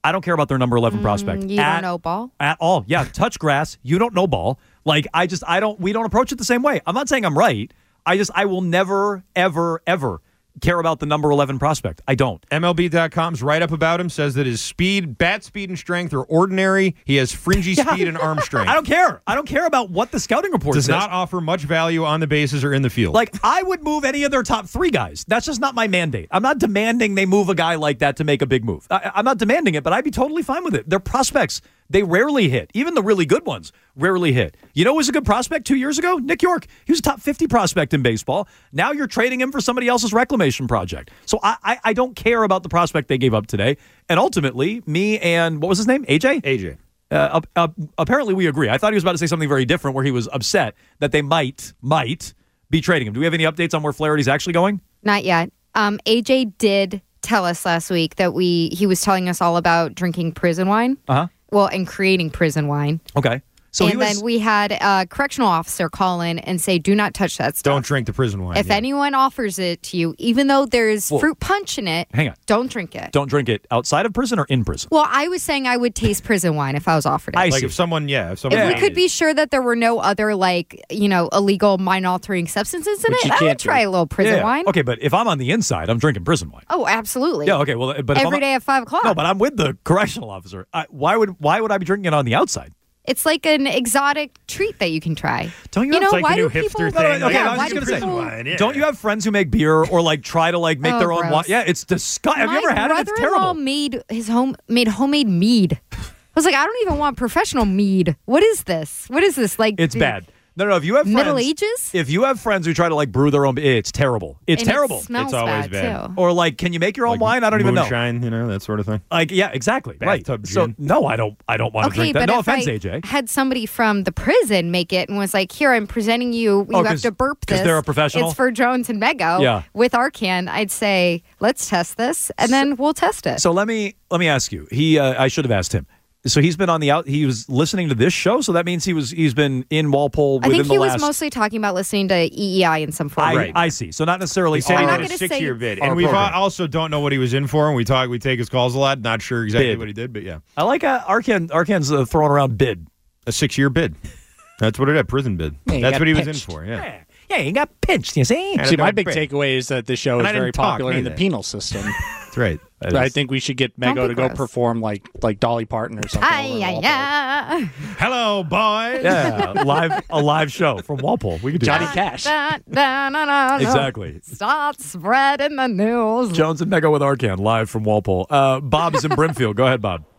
I don't care about their number eleven mm, prospect. You at, don't know ball? At all. Yeah, touch grass. You don't know ball. Like, I just, I don't, we don't approach it the same way. I'm not saying I'm right. I just, I will never, ever, ever care about the number eleven prospect. I don't. M L B dot com's write up about him says that his speed, bat speed and strength are ordinary. He has fringy yeah. speed and arm strength. I don't care. I don't care about what the scouting report does says. Not offer much value on the bases or in the field. Like, I would move any of their top three guys. That's just not my mandate. I'm not demanding they move a guy like that to make a big move. I, I'm not demanding it, but I'd be totally fine with it. They're prospects. They rarely hit. Even the really good ones rarely hit. You know who was a good prospect two years ago? Nick York. He was a top fifty prospect in baseball. Now you're trading him for somebody else's reclamation project. So I, I, I don't care about the prospect they gave up today. And ultimately, me and, what was his name? A J? A J. Uh, uh, apparently we agree. I thought he was about to say something very different where he was upset that they might, might be trading him. Do we have any updates on where Flaherty's actually going? Not yet. Um, A J did tell us last week that we he was telling us all about drinking prison wine. Uh-huh. Well, and creating prison wine. Okay. So and he was, then we had a correctional officer call in and say, do not touch that stuff. Don't drink the prison wine. If yeah. anyone offers it to you, even though there's well, fruit punch in it, hang on. Don't drink it. Don't drink it outside of prison or in prison? Well, I was saying I would taste prison wine if I was offered it. I like see. if someone, yeah. If, someone if we could be sure that there were no other, like, you know, illegal mind-altering substances in Which it, I would try do. a little prison yeah. wine. Okay, but if I'm on the inside, I'm drinking prison wine. Oh, absolutely. Yeah, okay. Well, but if Every I'm, day at five o'clock. No, but I'm with the correctional officer. I, why would why would I be drinking it on the outside? It's like an exotic treat that you can try. Don't you, you have know, like why the new do people, hipster thing? No, no, okay, yeah, I was why just do gonna say, people, wine, yeah. Don't you have friends who make beer or like try to like make Oh, their own gross. wine? Yeah, it's disgusting. Have you ever had it? It's brother-in-law terrible. made his home made homemade mead. I was like, I don't even want professional mead. What is this? What is this? Like, It's dude, bad. No, no, if you have friends, Middle Ages? If you have friends who try to like brew their own, it's terrible. It's And it terrible. smells It's always bad, bad. too. Or like, can you make your own like wine? I don't even know. moonshine, you know, that sort of thing. Like, yeah, exactly. Bathtub right. So gin. no, I don't. I don't want to Okay, drink that. but No if offense, I A J. had somebody from the prison make it and was like, "Here, I'm presenting you. You Oh, have 'cause- to burp 'cause this. they're a professional? It's for Jones and Mego. Yeah. With Arcan, I'd say, let's test this, and then we'll test it. So let me let me ask you. He, uh, I should have asked him. So he's been on the out. He was listening to this show. So that means he was he's been in Walpole. I Within think the he was last, mostly talking about listening to E E I in some form. I, Right. I see. So not necessarily. He said our- he I'm not had a gonna six-year say- bid, our and we program. also don't know what he was in for. And we talk, we take his calls a lot. Not sure exactly Bid. what he did, but yeah, I like uh, Arcan. Arcan's uh, throwing around bid. a six-year bid. That's what it is. Prison bid. Yeah, he That's got what he was pinched. in for. Yeah. Yeah, he got pinched. You see. And See, I my got big bid. takeaway is that the show And is I didn't very talk popular in the neither. penal system. That's right. That I is- think we should get Don't Mego be to go gross. perform like like Dolly Parton or something. Ay, over in ay, Walpole. ay. Hello, boys. Yeah, live a live show from Walpole. We could do Johnny that. Cash. Da, da, na, na, na. Exactly. Start spreading the news. Jones and Mego with Arcan live from Walpole. Uh, Bob's in Brimfield. Go ahead, Bob.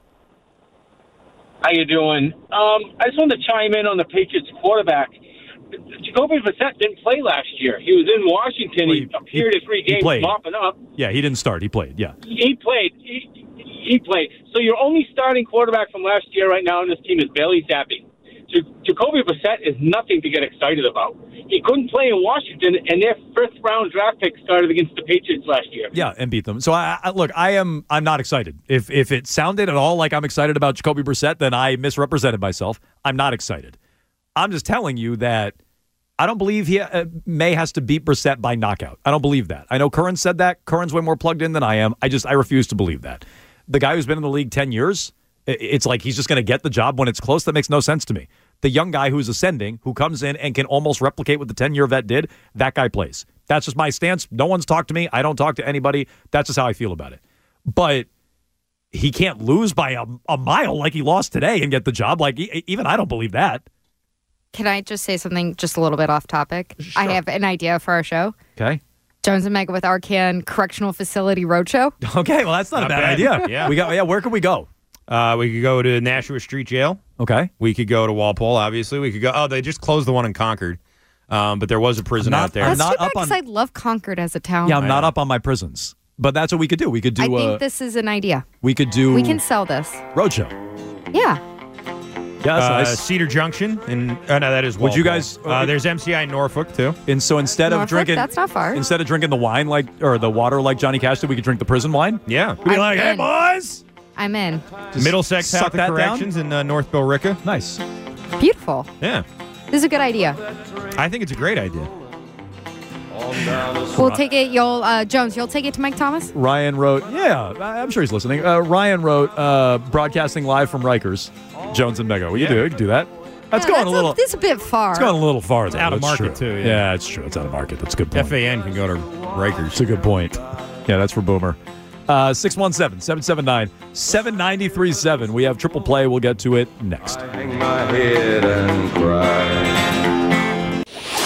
How you doing? Um, I just wanted to chime in on the Patriots quarterback. Jacoby Brissett didn't play last year. He was in Washington. Well, he, he- appeared at three he games, played. mopping up. Yeah, he didn't start. He played. Yeah. He played. He, he played. So your only starting quarterback from last year right now on this team is Bailey Zappi. J- Jacoby Brissett is nothing to get excited about. He couldn't play in Washington, and their fifth-round draft pick started against the Patriots last year. Yeah, and beat them. So I, I look, I am I'm not excited. If if it sounded at all like I'm excited about Jacoby Brissett, then I misrepresented myself. I'm not excited. I'm just telling you that I don't believe he uh, May has to beat Brissett by knockout. I don't believe that. I know Curran said that. Curran's way more plugged in than I am. I just I refuse to believe that. The guy who's been in the league ten years, i- it's like he's just going to get the job when it's close. That makes no sense to me. The young guy who's ascending, who comes in and can almost replicate what the ten-year vet did, that guy plays. That's just my stance. No one's talked to me. I don't talk to anybody. That's just how I feel about it. But he can't lose by a, a mile like he lost today and get the job. Like, e- even I don't believe that. Can I just say something just a little bit off topic? I have an idea for our show. Okay. Jones and Mega with Arcan Correctional Facility Roadshow. Okay, well, that's not, Not a bad, bad. idea. Yeah. We got. Yeah, where can we go? Uh, we could go to Nashua Street Jail. Okay. We could go to Walpole, obviously. We could go. Oh, they just closed the one in Concord. Um, but there was a prison I'm not- out there. I'm That's not too bad up on- because I love Concord as a town. Yeah, I'm I not know. up on my prisons. But that's what we could do. We could do I uh, think this is an idea. we could do We can sell this. Roadshow. Yeah. Yeah, that's uh, nice. Cedar Junction. And, oh, no, that is Would you Walpole. guys- Uh, there's M C I Norfolk, too. And so instead of Norfolk, drinking that's not far. instead of drinking the wine like or the water like Johnny Cash did, we could drink the prison wine. Yeah. We'd be I'm like, hey in. boys. I'm in. Just Middlesex suck House of that down. Corrections in uh, North Billerica. Nice. Beautiful. Yeah. This is a good idea. I think it's a great idea. We'll take it. You'll uh, Jones. You'll take it to Mike Thomas. Ryan wrote, yeah, I- I'm sure he's listening. Uh, Ryan wrote, uh, broadcasting live from Rikers, Jones and Mego. Well, you Yeah. do. You can do that. That's Yeah, going that's a little. This is a bit far. It's going a little far. It's out of market, too, yeah. Yeah, it's true. It's out of market. That's a good point. F A N can go to Rikers. It's a good point. Yeah, that's for Boomer. Uh, six one seven, seven seven nine, seven nine three seven. We have triple play. We'll get to it next. Hang my head and cry.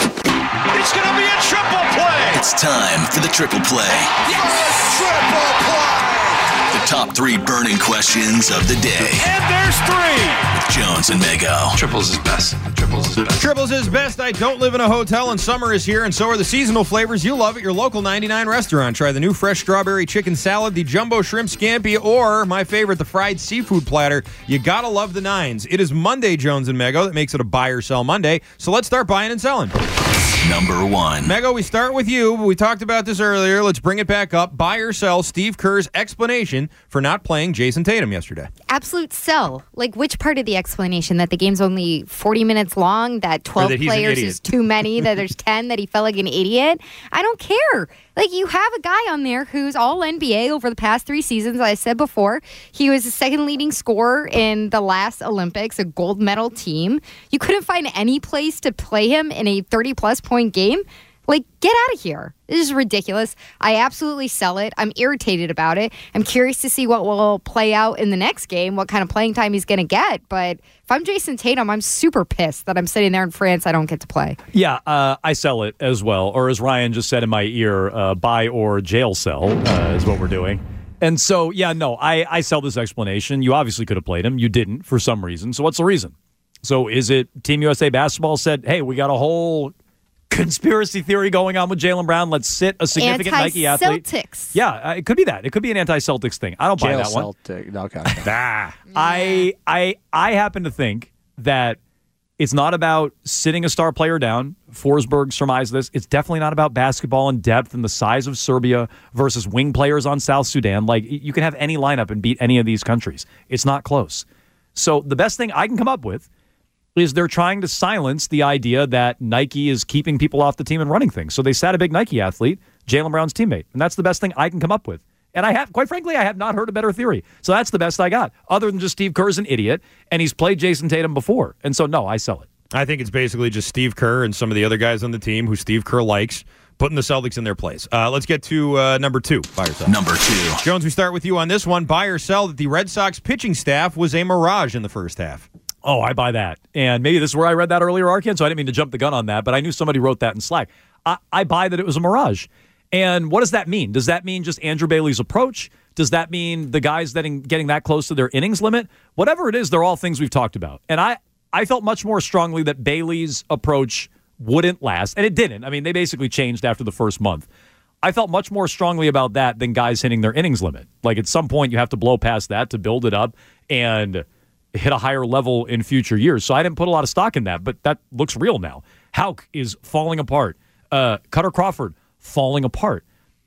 It's going to be a triple play. It's time for the triple play. Yes! Triple play. The top three burning questions of the day. And there's three. With Jones and Mego. Triples is best. Triples is best. Triples is best. I don't live in a hotel, and summer is here, and so are the seasonal flavors you love at your local ninety-nine restaurant. Try the new fresh strawberry chicken salad, the jumbo shrimp scampi, or my favorite, the fried seafood platter. You gotta love the nines. It is Monday, Jones and Mego. That makes it a buy or sell Monday. So let's start buying and selling. Number one. Mego, we start with you. We talked about this earlier. Let's bring it back up. Buy or sell Steve Kerr's explanation for not playing Jason Tatum yesterday. Absolute sell. Like, which part of the explanation? That the game's only forty minutes long, that twelve that he's an players idiot. is too many, that there's ten, that he felt like an idiot? I don't care. Like, you have a guy on there who's all N B A over the past three seasons. As I said before, he was the second leading scorer in the last Olympics, a gold medal team. You couldn't find any place to play him in a thirty-plus point game. Like, get out of here. This is ridiculous. I absolutely sell it. I'm irritated about it. I'm curious to see what will play out in the next game, what kind of playing time he's going to get. But if I'm Jason Tatum, I'm super pissed that I'm sitting there in France. I don't get to play. Yeah, uh, I sell it as well. Or as Ryan just said in my ear, uh, buy or jail sell uh, is what we're doing. And so, yeah, no, I, I sell this explanation. You obviously could have played him. You didn't for some reason. So what's the reason? So is it Team U S A Basketball said, hey, we got a whole conspiracy theory going on with Jaylen Brown. Let's sit a significant Nike athlete. Anti-Celtics. Yeah, uh, it could be that. It could be an anti-Celtics thing. I don't buy Jail that one. Celtic. Okay. Ah. I I I happen to think that it's not about sitting a star player down. Forsberg surmised this. It's definitely not about basketball and depth and the size of Serbia versus wing players on South Sudan. Like, you can have any lineup and beat any of these countries. It's not close. So the best thing I can come up with is they're trying to silence the idea that Nike is keeping people off the team and running things. So they sat a big Nike athlete, Jaylen Brown's teammate, and that's the best thing I can come up with. And I have, quite frankly, I have not heard a better theory. So that's the best I got, other than just Steve Kerr's an idiot, and he's played Jason Tatum before. And so, no, I sell it. I think it's basically just Steve Kerr and some of the other guys on the team who Steve Kerr likes, putting the Celtics in their place. Uh, let's get to uh, number two. Buy or sell. Number two. Jones, we start with you on this one. Buy or sell that the Red Sox pitching staff was a mirage in the first half. Oh, I buy that. And maybe this is where I read that earlier, Arkin, so I didn't mean to jump the gun on that, but I knew somebody wrote that in Slack. I, I buy that it was a mirage. And what does that mean? Does that mean just Andrew Bailey's approach? Does that mean the guys that in, getting that close to their innings limit? Whatever it is, they're all things we've talked about. And I, I felt much more strongly that Bailey's approach wouldn't last. And it didn't. I mean, they basically changed after the first month. I felt much more strongly about that than guys hitting their innings limit. Like, at some point, you have to blow past that to build it up and hit a higher level in future years. So I didn't put a lot of stock in that, but that looks real now. Houck is falling apart. Uh, Cutter Crawford falling apart.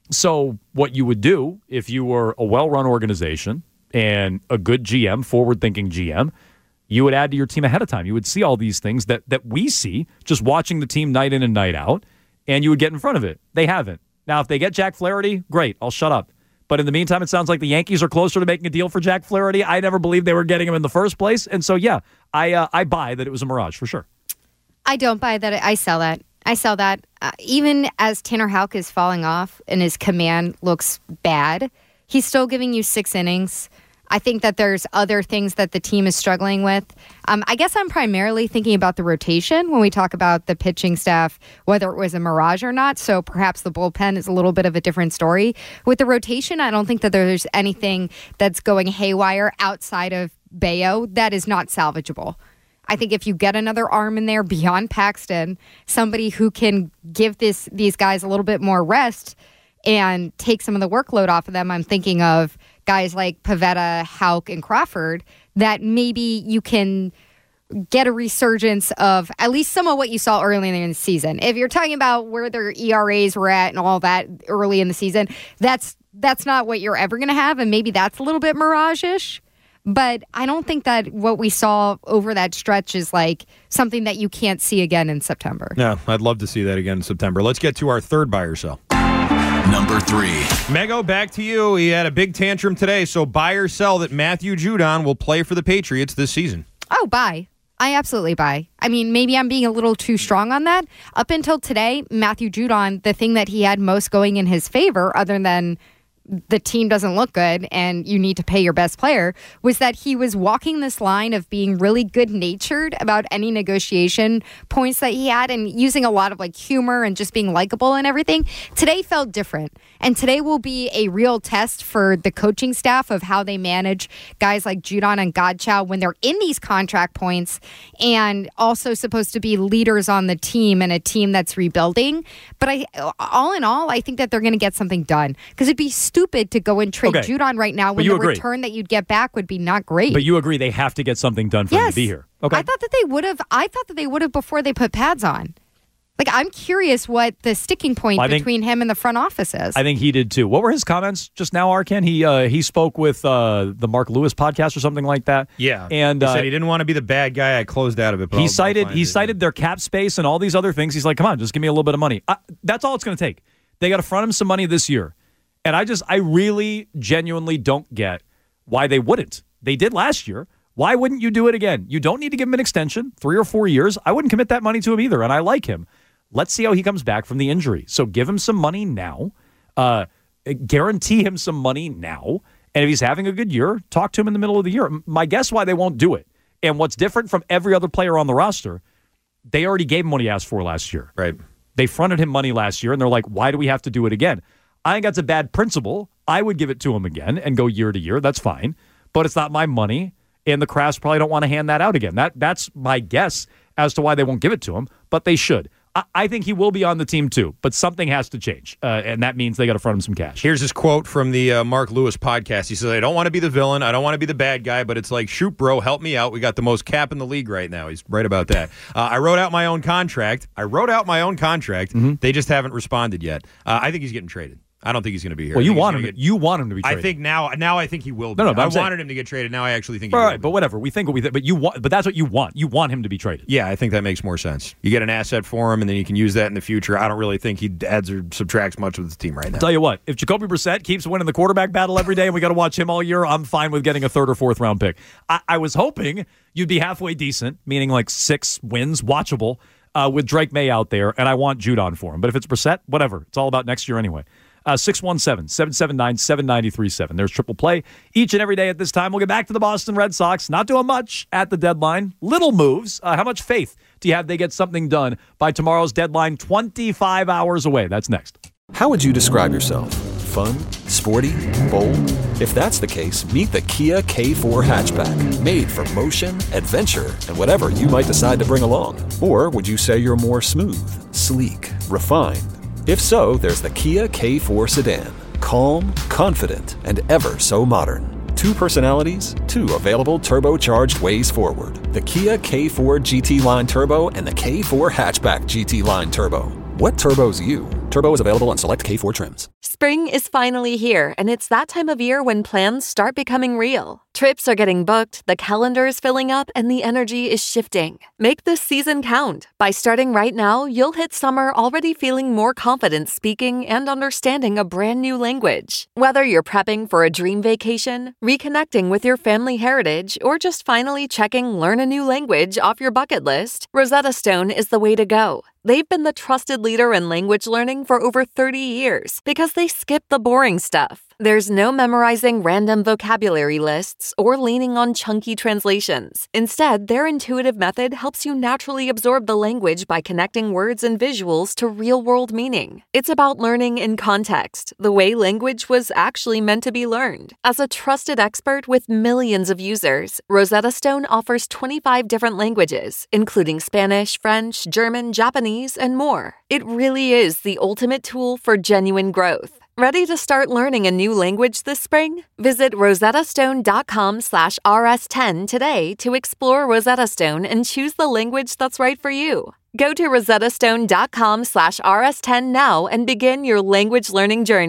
So what you would do if you were a well-run organization and a good G M, forward-thinking G M, you would add to your team ahead of time. You would see all these things that that we see just watching the team night in and night out, and you would get in front of it. They haven't. Now, if they get Jack Flaherty, great. I'll shut up. But in the meantime, it sounds like the Yankees are closer to making a deal for Jack Flaherty. I never believed they were getting him in the first place. And so, yeah, I uh, I buy that it was a mirage for sure. I don't buy that. I sell that. I sell that. Uh, even as Tanner Houck is falling off and his command looks bad, he's still giving you six innings. I think that there's other things that the team is struggling with. Um, I guess I'm primarily thinking about the rotation when we talk about the pitching staff, whether it was a mirage or not. So perhaps the bullpen is a little bit of a different story. With the rotation, I don't think that there's anything that's going haywire outside of Bayo that is not salvageable. I think if you get another arm in there beyond Paxton, somebody who can give this these guys a little bit more rest and take some of the workload off of them, I'm thinking of guys like Pivetta, Houck, and Crawford, that maybe you can get a resurgence of at least some of what you saw early in the season. If you're talking about where their E R As were at and all that early in the season, that's that's not what you're ever going to have, and maybe that's a little bit mirage-ish. But I don't think that what we saw over that stretch is like something that you can't see again in September. Yeah, I'd love to see that again in September. Let's get to our third buy or sell. Number three. Mego, back to you. He had a big tantrum today, so buy or sell that Matthew Judon will play for the Patriots this season. Oh, buy. I absolutely buy. I mean, maybe I'm being a little too strong on that. Up until today, Matthew Judon, the thing that he had most going in his favor, other than the team doesn't look good and you need to pay your best player, was that he was walking this line of being really good-natured about any negotiation points that he had and using a lot of like humor and just being likable and everything. Today felt different. And today will be a real test for the coaching staff of how they manage guys like Judon and Godchow when they're in these contract points and also supposed to be leaders on the team and a team that's rebuilding. But I, all in all, I think that they're going to get something done because it'd be stupid Stupid to go and trade okay. Judon right now when the agree. return that you'd get back would be not great. But you agree they have to get something done for yes. him to be here. Okay. I thought that they would have. I thought that they would have before they put pads on. Like, I'm curious what the sticking point well, think, between him and the front office is. I think he did too. What were his comments just now, Arkan? He uh, he spoke with uh, the Mark Lewis podcast or something like that. Yeah, and he uh, said he didn't want to be the bad guy. I closed out of it. But he I'll, cited I'll he it. cited their cap space and all these other things. He's like, come on, just give me a little bit of money. I, that's all it's going to take. They got to front him some money this year. And I just, I really genuinely don't get why they wouldn't. They did last year. Why wouldn't you do it again? You don't need to give him an extension, three or four years. I wouldn't commit that money to him either, and I like him. Let's see how he comes back from the injury. So give him some money now. Uh, guarantee him some money now. And if he's having a good year, talk to him in the middle of the year. My guess why they won't do it, and what's different from every other player on the roster, they already gave him what he asked for last year. Right. They fronted him money last year, and they're like, why do we have to do it again? I think that's a bad principle. I would give it to him again and go year to year. That's fine. But it's not my money, and the Crafts probably don't want to hand that out again. That That's my guess as to why they won't give it to him, but they should. I, I think he will be on the team too, but something has to change, uh, and that means they got to front him some cash. Here's his quote from the uh, Mark Lewis podcast. He says, I don't want to be the villain. I don't want to be the bad guy, but it's like, shoot, bro, help me out. We got the most cap in the league right now. He's right about that. Uh, I wrote out my own contract. I wrote out my own contract. Mm-hmm. They just haven't responded yet. Uh, I think he's getting traded. I don't think he's going to be here. Well, you want him. Get, you want him to be traded. I think now. Now I think he will be. No, no. I saying, wanted him to get traded. Now I actually think. He all will right, be. but whatever. We think what we think. But you want. But that's what you want. You want him to be traded. Yeah, I think that makes more sense. You get an asset for him, and then you can use that in the future. I don't really think he adds or subtracts much with the team right now. I'll tell you what. If Jacoby Brissett keeps winning the quarterback battle every day, and we got to watch him all year, I'm fine with getting a third or fourth round pick. I, I was hoping you'd be halfway decent, meaning like six wins, watchable, uh, with Drake May out there, and I want Judon for him. But if it's Brissett, whatever. It's all about next year anyway. Uh, six one seven, seven seven nine, seven nine three seven. There's Triple Play each and every day at this time. We'll get back to the Boston Red Sox. Not doing much at the deadline. Little moves. Uh, how much faith do you have they get something done by tomorrow's deadline? twenty-five hours away. That's next. How would you describe yourself? Fun? Sporty? Bold? If that's the case, meet the Kia K four hatchback. Made for motion, adventure, and whatever you might decide to bring along. Or would you say you're more smooth, sleek, refined? If so, there's the Kia K four sedan. Calm, confident, and ever so modern. Two personalities, two available turbocharged ways forward. The Kia K four G T Line Turbo and the K four Hatchback G T Line Turbo. What turbo's you? Turbo is available on select K four trims. Spring is finally here, and it's that time of year when plans start becoming real. Trips are getting booked, the calendar is filling up, and the energy is shifting. Make this season count. By starting right now, you'll hit summer already feeling more confident speaking and understanding a brand new language. Whether you're prepping for a dream vacation, reconnecting with your family heritage, or just finally checking learn a new language off your bucket list, Rosetta Stone is the way to go. They've been the trusted leader in language learning for over thirty years because they skip the boring stuff. There's no memorizing random vocabulary lists or leaning on chunky translations. Instead, their intuitive method helps you naturally absorb the language by connecting words and visuals to real-world meaning. It's about learning in context, the way language was actually meant to be learned. As a trusted expert with millions of users, Rosetta Stone offers twenty-five different languages, including Spanish, French, German, Japanese, and more. It really is the ultimate tool for genuine growth. Ready to start learning a new language this spring? Visit rosettastone.com slash rs10 today to explore Rosetta Stone and choose the language that's right for you. Go to rosettastone.com slash rs10 now and begin your language learning journey.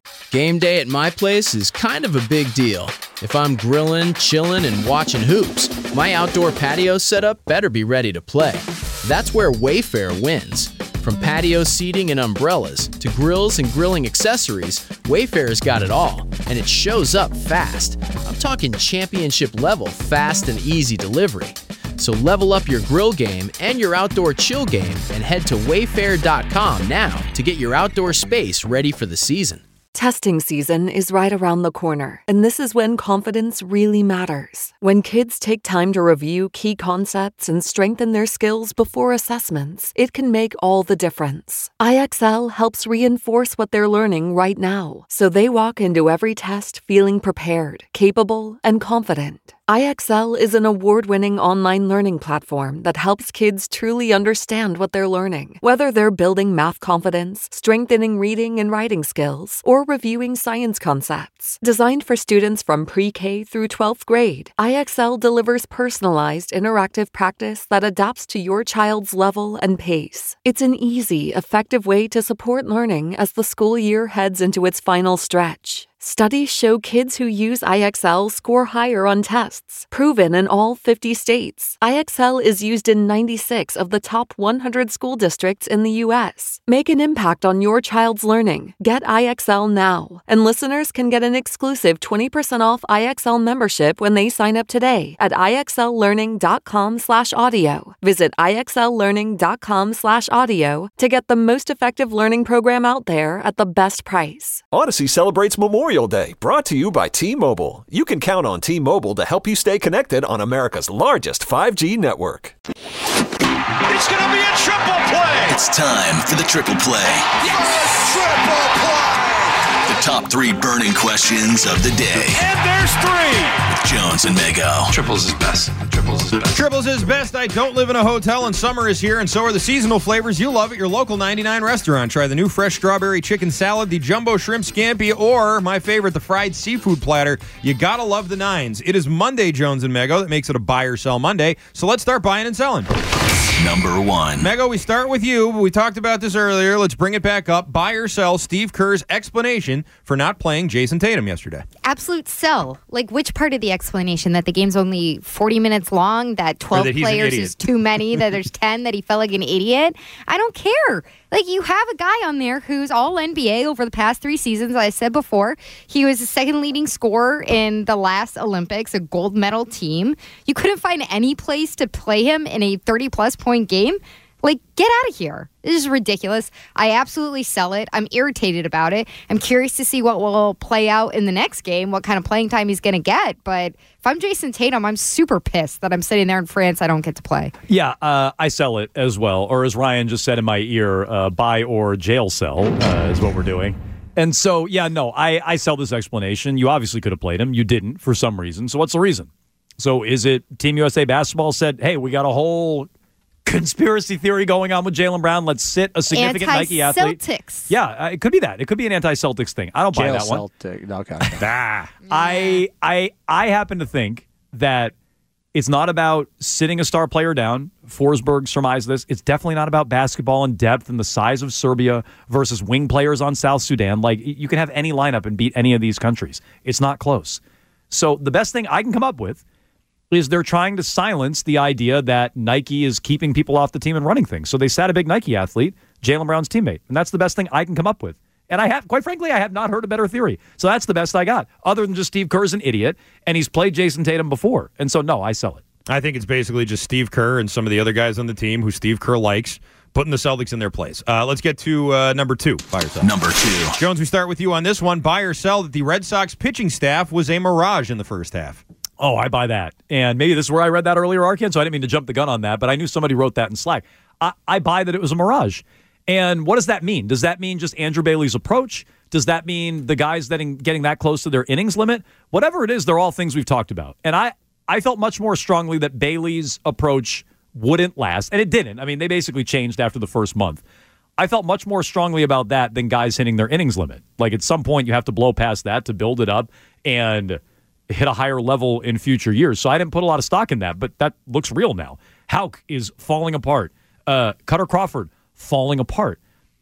Game day at my place is kind of a big deal. If I'm grilling, chilling, and watching hoops, my outdoor patio setup better be ready to play. That's where Wayfair wins. From patio seating and umbrellas to grills and grilling accessories, Wayfair's got it all, and it shows up fast. I'm talking championship level fast and easy delivery. So level up your grill game and your outdoor chill game and head to wayfair dot com now to get your outdoor space ready for the season. Testing season is right around the corner, and this is when confidence really matters. When kids take time to review key concepts and strengthen their skills before assessments, it can make all the difference. I X L helps reinforce what they're learning right now, so they walk into every test feeling prepared, capable, and confident. I X L is an award-winning online learning platform that helps kids truly understand what they're learning. Whether they're building math confidence, strengthening reading and writing skills, or reviewing science concepts. Designed for students from pre-K through twelfth grade, I X L delivers personalized, interactive practice that adapts to your child's level and pace. It's an easy, effective way to support learning as the school year heads into its final stretch. Studies show kids who use I X L score higher on tests, proven in all fifty states. I X L is used in ninety-six of the top one hundred school districts in the U S. Make an impact on your child's learning. Get I X L now. And listeners can get an exclusive twenty percent off I X L membership when they sign up today at ixllearning.com slash audio. Visit ixllearning.com slash audio to get the most effective learning program out there at the best price. Odyssey celebrates Memorial Day, brought to you by T-Mobile. You can count on T-Mobile to help you stay connected on America's largest five G network. It's going to be a triple play. It's time for the triple play. Yes! Triple play. The top three burning questions of the day. And there's three. With Jones and Mego. Triples is best. Triples is best. Triples is best. I don't live in a hotel, and summer is here, and so are the seasonal flavors you love at your local ninety-nine restaurant. Try the new fresh strawberry chicken salad, the jumbo shrimp scampi, or my favorite, the fried seafood platter. You gotta love the nines. It is Monday, Jones and Mego. That makes it a buy or sell Monday. So let's start buying and selling. Number one. Mego, we start with you. We talked about this earlier. Let's bring it back up. Buy or sell Steve Kerr's explanation for not playing Jason Tatum yesterday. Absolute sell. Like, which part of the explanation? That the game's only forty minutes long, that twelve that players is too many, that there's ten, that he felt like an idiot? I don't care. Like, you have a guy on there who's all N B A over the past three seasons. As I said before, he was the second leading scorer in the last Olympics, a gold medal team. You couldn't find any place to play him in a thirty-plus point game. Like, get out of here. This is ridiculous. I absolutely sell it. I'm irritated about it. I'm curious to see what will play out in the next game, what kind of playing time he's going to get. But if I'm Jason Tatum, I'm super pissed that I'm sitting there in France. I don't get to play. Yeah, uh, I sell it as well. Or as Ryan just said in my ear, uh, buy or jail sell uh, is what we're doing. And so, yeah, no, I, I sell this explanation. You obviously could have played him. You didn't for some reason. So what's the reason? So is it Team U S A Basketball said, hey, we got a whole conspiracy theory going on with Jaylen Brown. Let's sit a significant Nike athlete. Anti-Celtics. Yeah, uh, it could be that. It could be an anti-Celtics thing. I don't buy Jail that one. Celtic. Okay. ah. I I I happen to think that it's not about sitting a star player down. Forsberg surmised this. It's definitely not about basketball and depth and the size of Serbia versus wing players on South Sudan. Like, you can have any lineup and beat any of these countries. It's not close. So the best thing I can come up with is they're trying to silence the idea that Nike is keeping people off the team and running things. So they sat a big Nike athlete, Jaylen Brown's teammate, and that's the best thing I can come up with. And I have, quite frankly, I have not heard a better theory. So that's the best I got, other than just Steve Kerr's an idiot, and he's played Jason Tatum before. And so, no, I sell it. I think it's basically just Steve Kerr and some of the other guys on the team who Steve Kerr likes, putting the Celtics in their place. Uh, let's get to uh, number two. Buy or sell. Number two. Jones, we start with you on this one. Buy or sell that the Red Sox pitching staff was a mirage in the first half. Oh, I buy that. And maybe this is where I read that earlier, Arkin, so I didn't mean to jump the gun on that, but I knew somebody wrote that in Slack. I, I buy that it was a mirage. And what does that mean? Does that mean just Andrew Bailey's approach? Does that mean the guys that in, getting that close to their innings limit? Whatever it is, they're all things we've talked about. And I, I felt much more strongly that Bailey's approach wouldn't last. And it didn't. I mean, they basically changed after the first month. I felt much more strongly about that than guys hitting their innings limit. Like, at some point, you have to blow past that to build it up and hit a higher level in future years. So I didn't put a lot of stock in that, but that looks real now. Houck is falling apart. Uh, Cutter Crawford falling apart.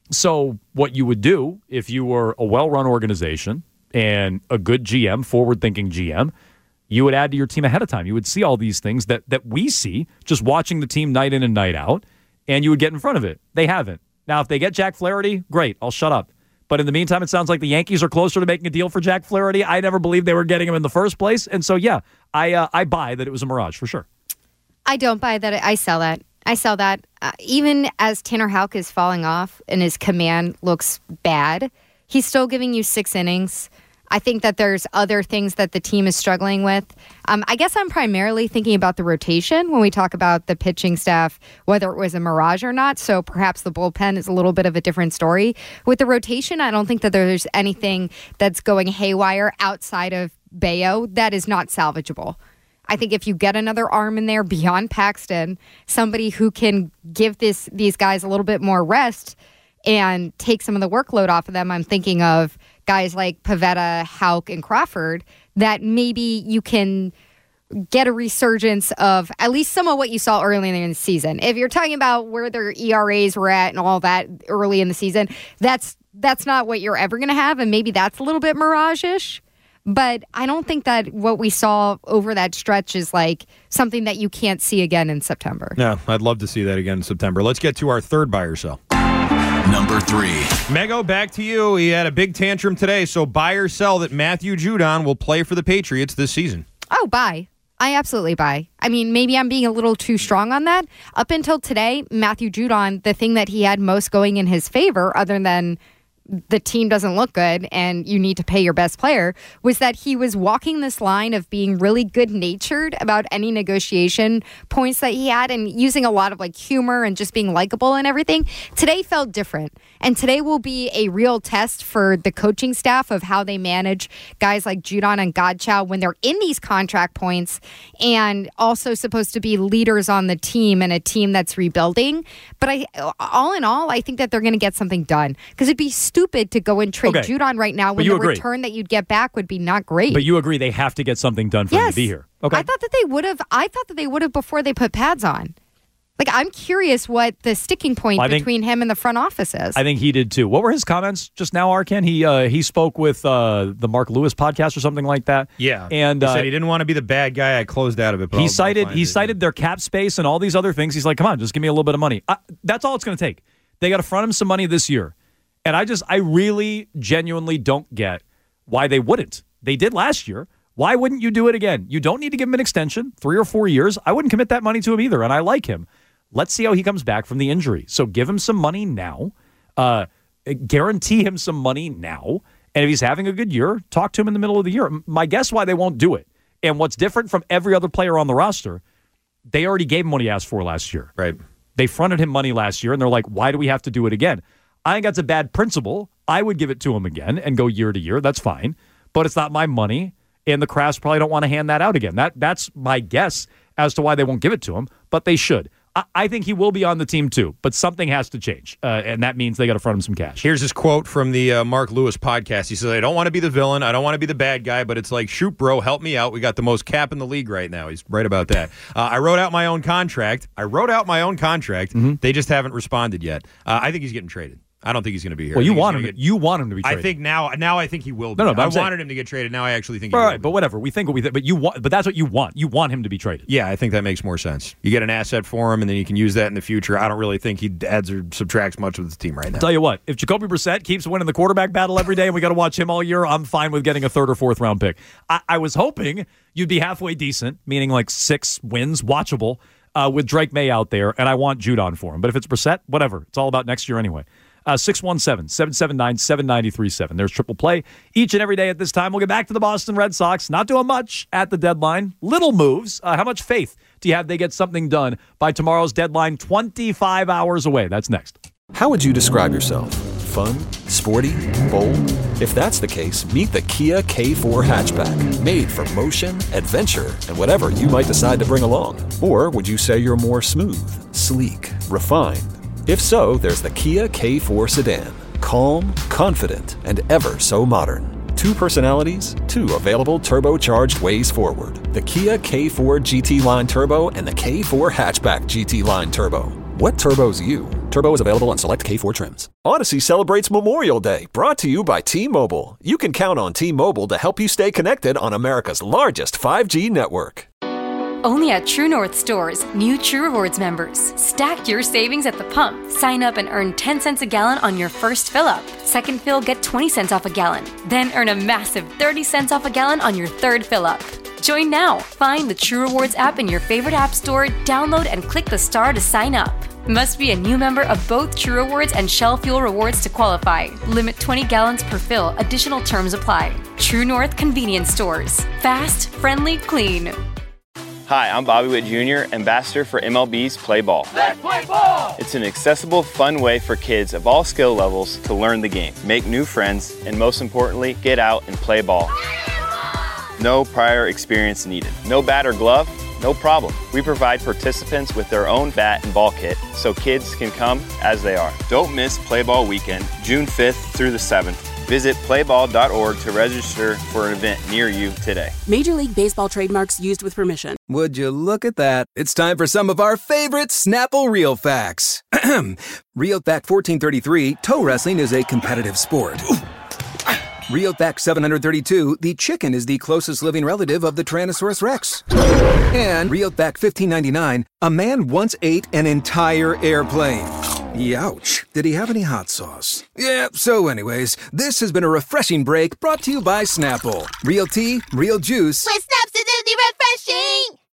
So what you would do if you were a well-run organization and a good G M, forward-thinking G M, you would add to your team ahead of time. You would see all these things that that we see just watching the team night in and night out, and you would get in front of it. They haven't. Now, if they get Jack Flaherty, great. I'll shut up. But in the meantime, it sounds like the Yankees are closer to making a deal for Jack Flaherty. I never believed they were getting him in the first place. And so, yeah, I uh, I buy that it was a mirage for sure. I don't buy that. I sell that. I sell that. Uh, even as Tanner Houck is falling off and his command looks bad, he's still giving you six innings. I think that there's other things that the team is struggling with. Um, I guess I'm primarily thinking about the rotation when we talk about the pitching staff, whether it was a mirage or not. So perhaps the bullpen is a little bit of a different story. With the rotation, I don't think that there's anything that's going haywire outside of Bayo that is not salvageable. I think if you get another arm in there beyond Paxton, somebody who can give this these guys a little bit more rest and take some of the workload off of them, I'm thinking of guys like Pivetta, Houck, and Crawford, that maybe you can get a resurgence of at least some of what you saw early in the season. If you're talking about where their E R As were at and all that early in the season, that's that's not what you're ever going to have, and maybe that's a little bit mirage-ish. But I don't think that what we saw over that stretch is like something that you can't see again in September. No, I'd love to see that again in September. Let's get to our third buy or sell. Number three. Mego, back to you. He had a big tantrum today, so buy or sell that Matthew Judon will play for the Patriots this season. Oh, buy. I absolutely buy. I mean, maybe I'm being a little too strong on that. Up until today, Matthew Judon, the thing that he had most going in his favor, other than the team doesn't look good and you need to pay your best player, was that he was walking this line of being really good-natured about any negotiation points that he had and using a lot of like humor and just being likable and everything. Today felt different. And today will be a real test for the coaching staff of how they manage guys like Judon and Godchow when they're in these contract points and also supposed to be leaders on the team and a team that's rebuilding. But I, all in all, I think that they're going to get something done because it'd be stupid to go and trade okay. Judon right now when the agree. return that you'd get back would be not great. But you agree they have to get something done for yes. him to be here. Okay. I thought that they would have. I thought that they would have before they put pads on. Like, I'm curious what the sticking point well, between think, him and the front office is. I think he did too. What were his comments just now, Arkan? He uh, he spoke with uh, the Mark Lewis podcast or something like that. Yeah, and he uh, said he didn't want to be the bad guy. I closed out of it. But he I'll, cited I'll he it. cited their cap space and all these other things. He's like, come on, just give me a little bit of money. I, that's all it's going to take. They got to front him some money this year. And I just, I really genuinely don't get why they wouldn't. They did last year. Why wouldn't you do it again? You don't need to give him an extension, three or four years. I wouldn't commit that money to him either, and I like him. Let's see how he comes back from the injury. So give him some money now. Uh, guarantee him some money now. And if he's having a good year, talk to him in the middle of the year. My guess why they won't do it, and what's different from every other player on the roster, they already gave him what he asked for last year. Right. They fronted him money last year, and they're like, why do we have to do it again? I think that's a bad principle. I would give it to him again and go year to year. That's fine. But it's not my money, and the Crafts probably don't want to hand that out again. That That's my guess as to why they won't give it to him, but they should. I, I think he will be on the team too, but something has to change, uh, and that means they got to front him some cash. Here's his quote from the uh, Mark Lewis podcast. He says, I don't want to be the villain. I don't want to be the bad guy, but it's like, shoot, bro, help me out. We got the most cap in the league right now. He's right about that. Uh, I wrote out my own contract. I wrote out my own contract. Mm-hmm. They just haven't responded yet. Uh, I think he's getting traded. I don't think he's going to be here. Well, you want him. Get, you want him to be traded. I think now. Now I think he will be. No, no. I I'm saying, wanted him to get traded. Now I actually think. He all will right, be. But whatever. We think what we think. But you want. But that's what you want. You want him to be traded. Yeah, I think that makes more sense. You get an asset for him, and then you can use that in the future. I don't really think he adds or subtracts much with his team right now. I'll tell you what. If Jacoby Brissett keeps winning the quarterback battle every day, and we got to watch him all year, I'm fine with getting a third or fourth round pick. I, I was hoping you'd be halfway decent, meaning like six wins, watchable, uh, with Drake May out there, and I want Judon for him. But if it's Brissett, whatever. It's all about next year anyway. Uh, six one seven, seven seven nine, seven nine three seven. There's Triple Play each and every day at this time. We'll get back to the Boston Red Sox. Not doing much at the deadline. Little moves. Uh, how much faith do you have they get something done by tomorrow's deadline? twenty-five hours away. That's next. How would you describe yourself? Fun? Sporty? Bold? If that's the case, meet the Kia K four hatchback. Made for motion, adventure, and whatever you might decide to bring along. Or would you say you're more smooth, sleek, refined? If so, there's the Kia K four sedan. Calm, confident, and ever so modern. Two personalities, two available turbocharged ways forward. The Kia K four G T Line Turbo and the K four Hatchback G T Line Turbo. What turbo's you? Turbo is available on select K four trims. Odyssey celebrates Memorial Day, brought to you by T-Mobile. You can count on T-Mobile to help you stay connected on America's largest five G network. Only at True North stores, new True Rewards members. Stack your savings at the pump. Sign up and earn ten cents a gallon on your first fill-up. Second fill, get twenty cents off a gallon. Then earn a massive thirty cents off a gallon on your third fill-up. Join now. Find the True Rewards app in your favorite app store, download and click the star to sign up. Must be a new member of both True Rewards and Shell Fuel Rewards to qualify. Limit twenty gallons per fill. Additional terms apply. True North Convenience Stores. Fast, friendly, clean. Hi, I'm Bobby Witt Junior, ambassador for M L B's Play Ball. Let's play ball! It's an accessible, fun way for kids of all skill levels to learn the game, make new friends, and most importantly, get out and play ball. No prior experience needed. No bat or glove? No problem. We provide participants with their own bat and ball kit so kids can come as they are. Don't miss Play Ball Weekend, June fifth through the seventh. Visit play ball dot org to register for an event near you today. Major League Baseball trademarks used with permission. Would you look at that? It's time for some of our favorite Snapple Real Facts. Real Fact fourteen thirty-three, toe wrestling is a competitive sport. Real Fact seven hundred thirty-two, the chicken is the closest living relative of the Tyrannosaurus Rex. And Real Fact fifteen ninety-nine, a man once ate an entire airplane. Youch. Did he have any hot sauce? Yeah, so anyways, this has been a refreshing break brought to you by Snapple. Real tea, real juice. With Snaps, it's really refreshing!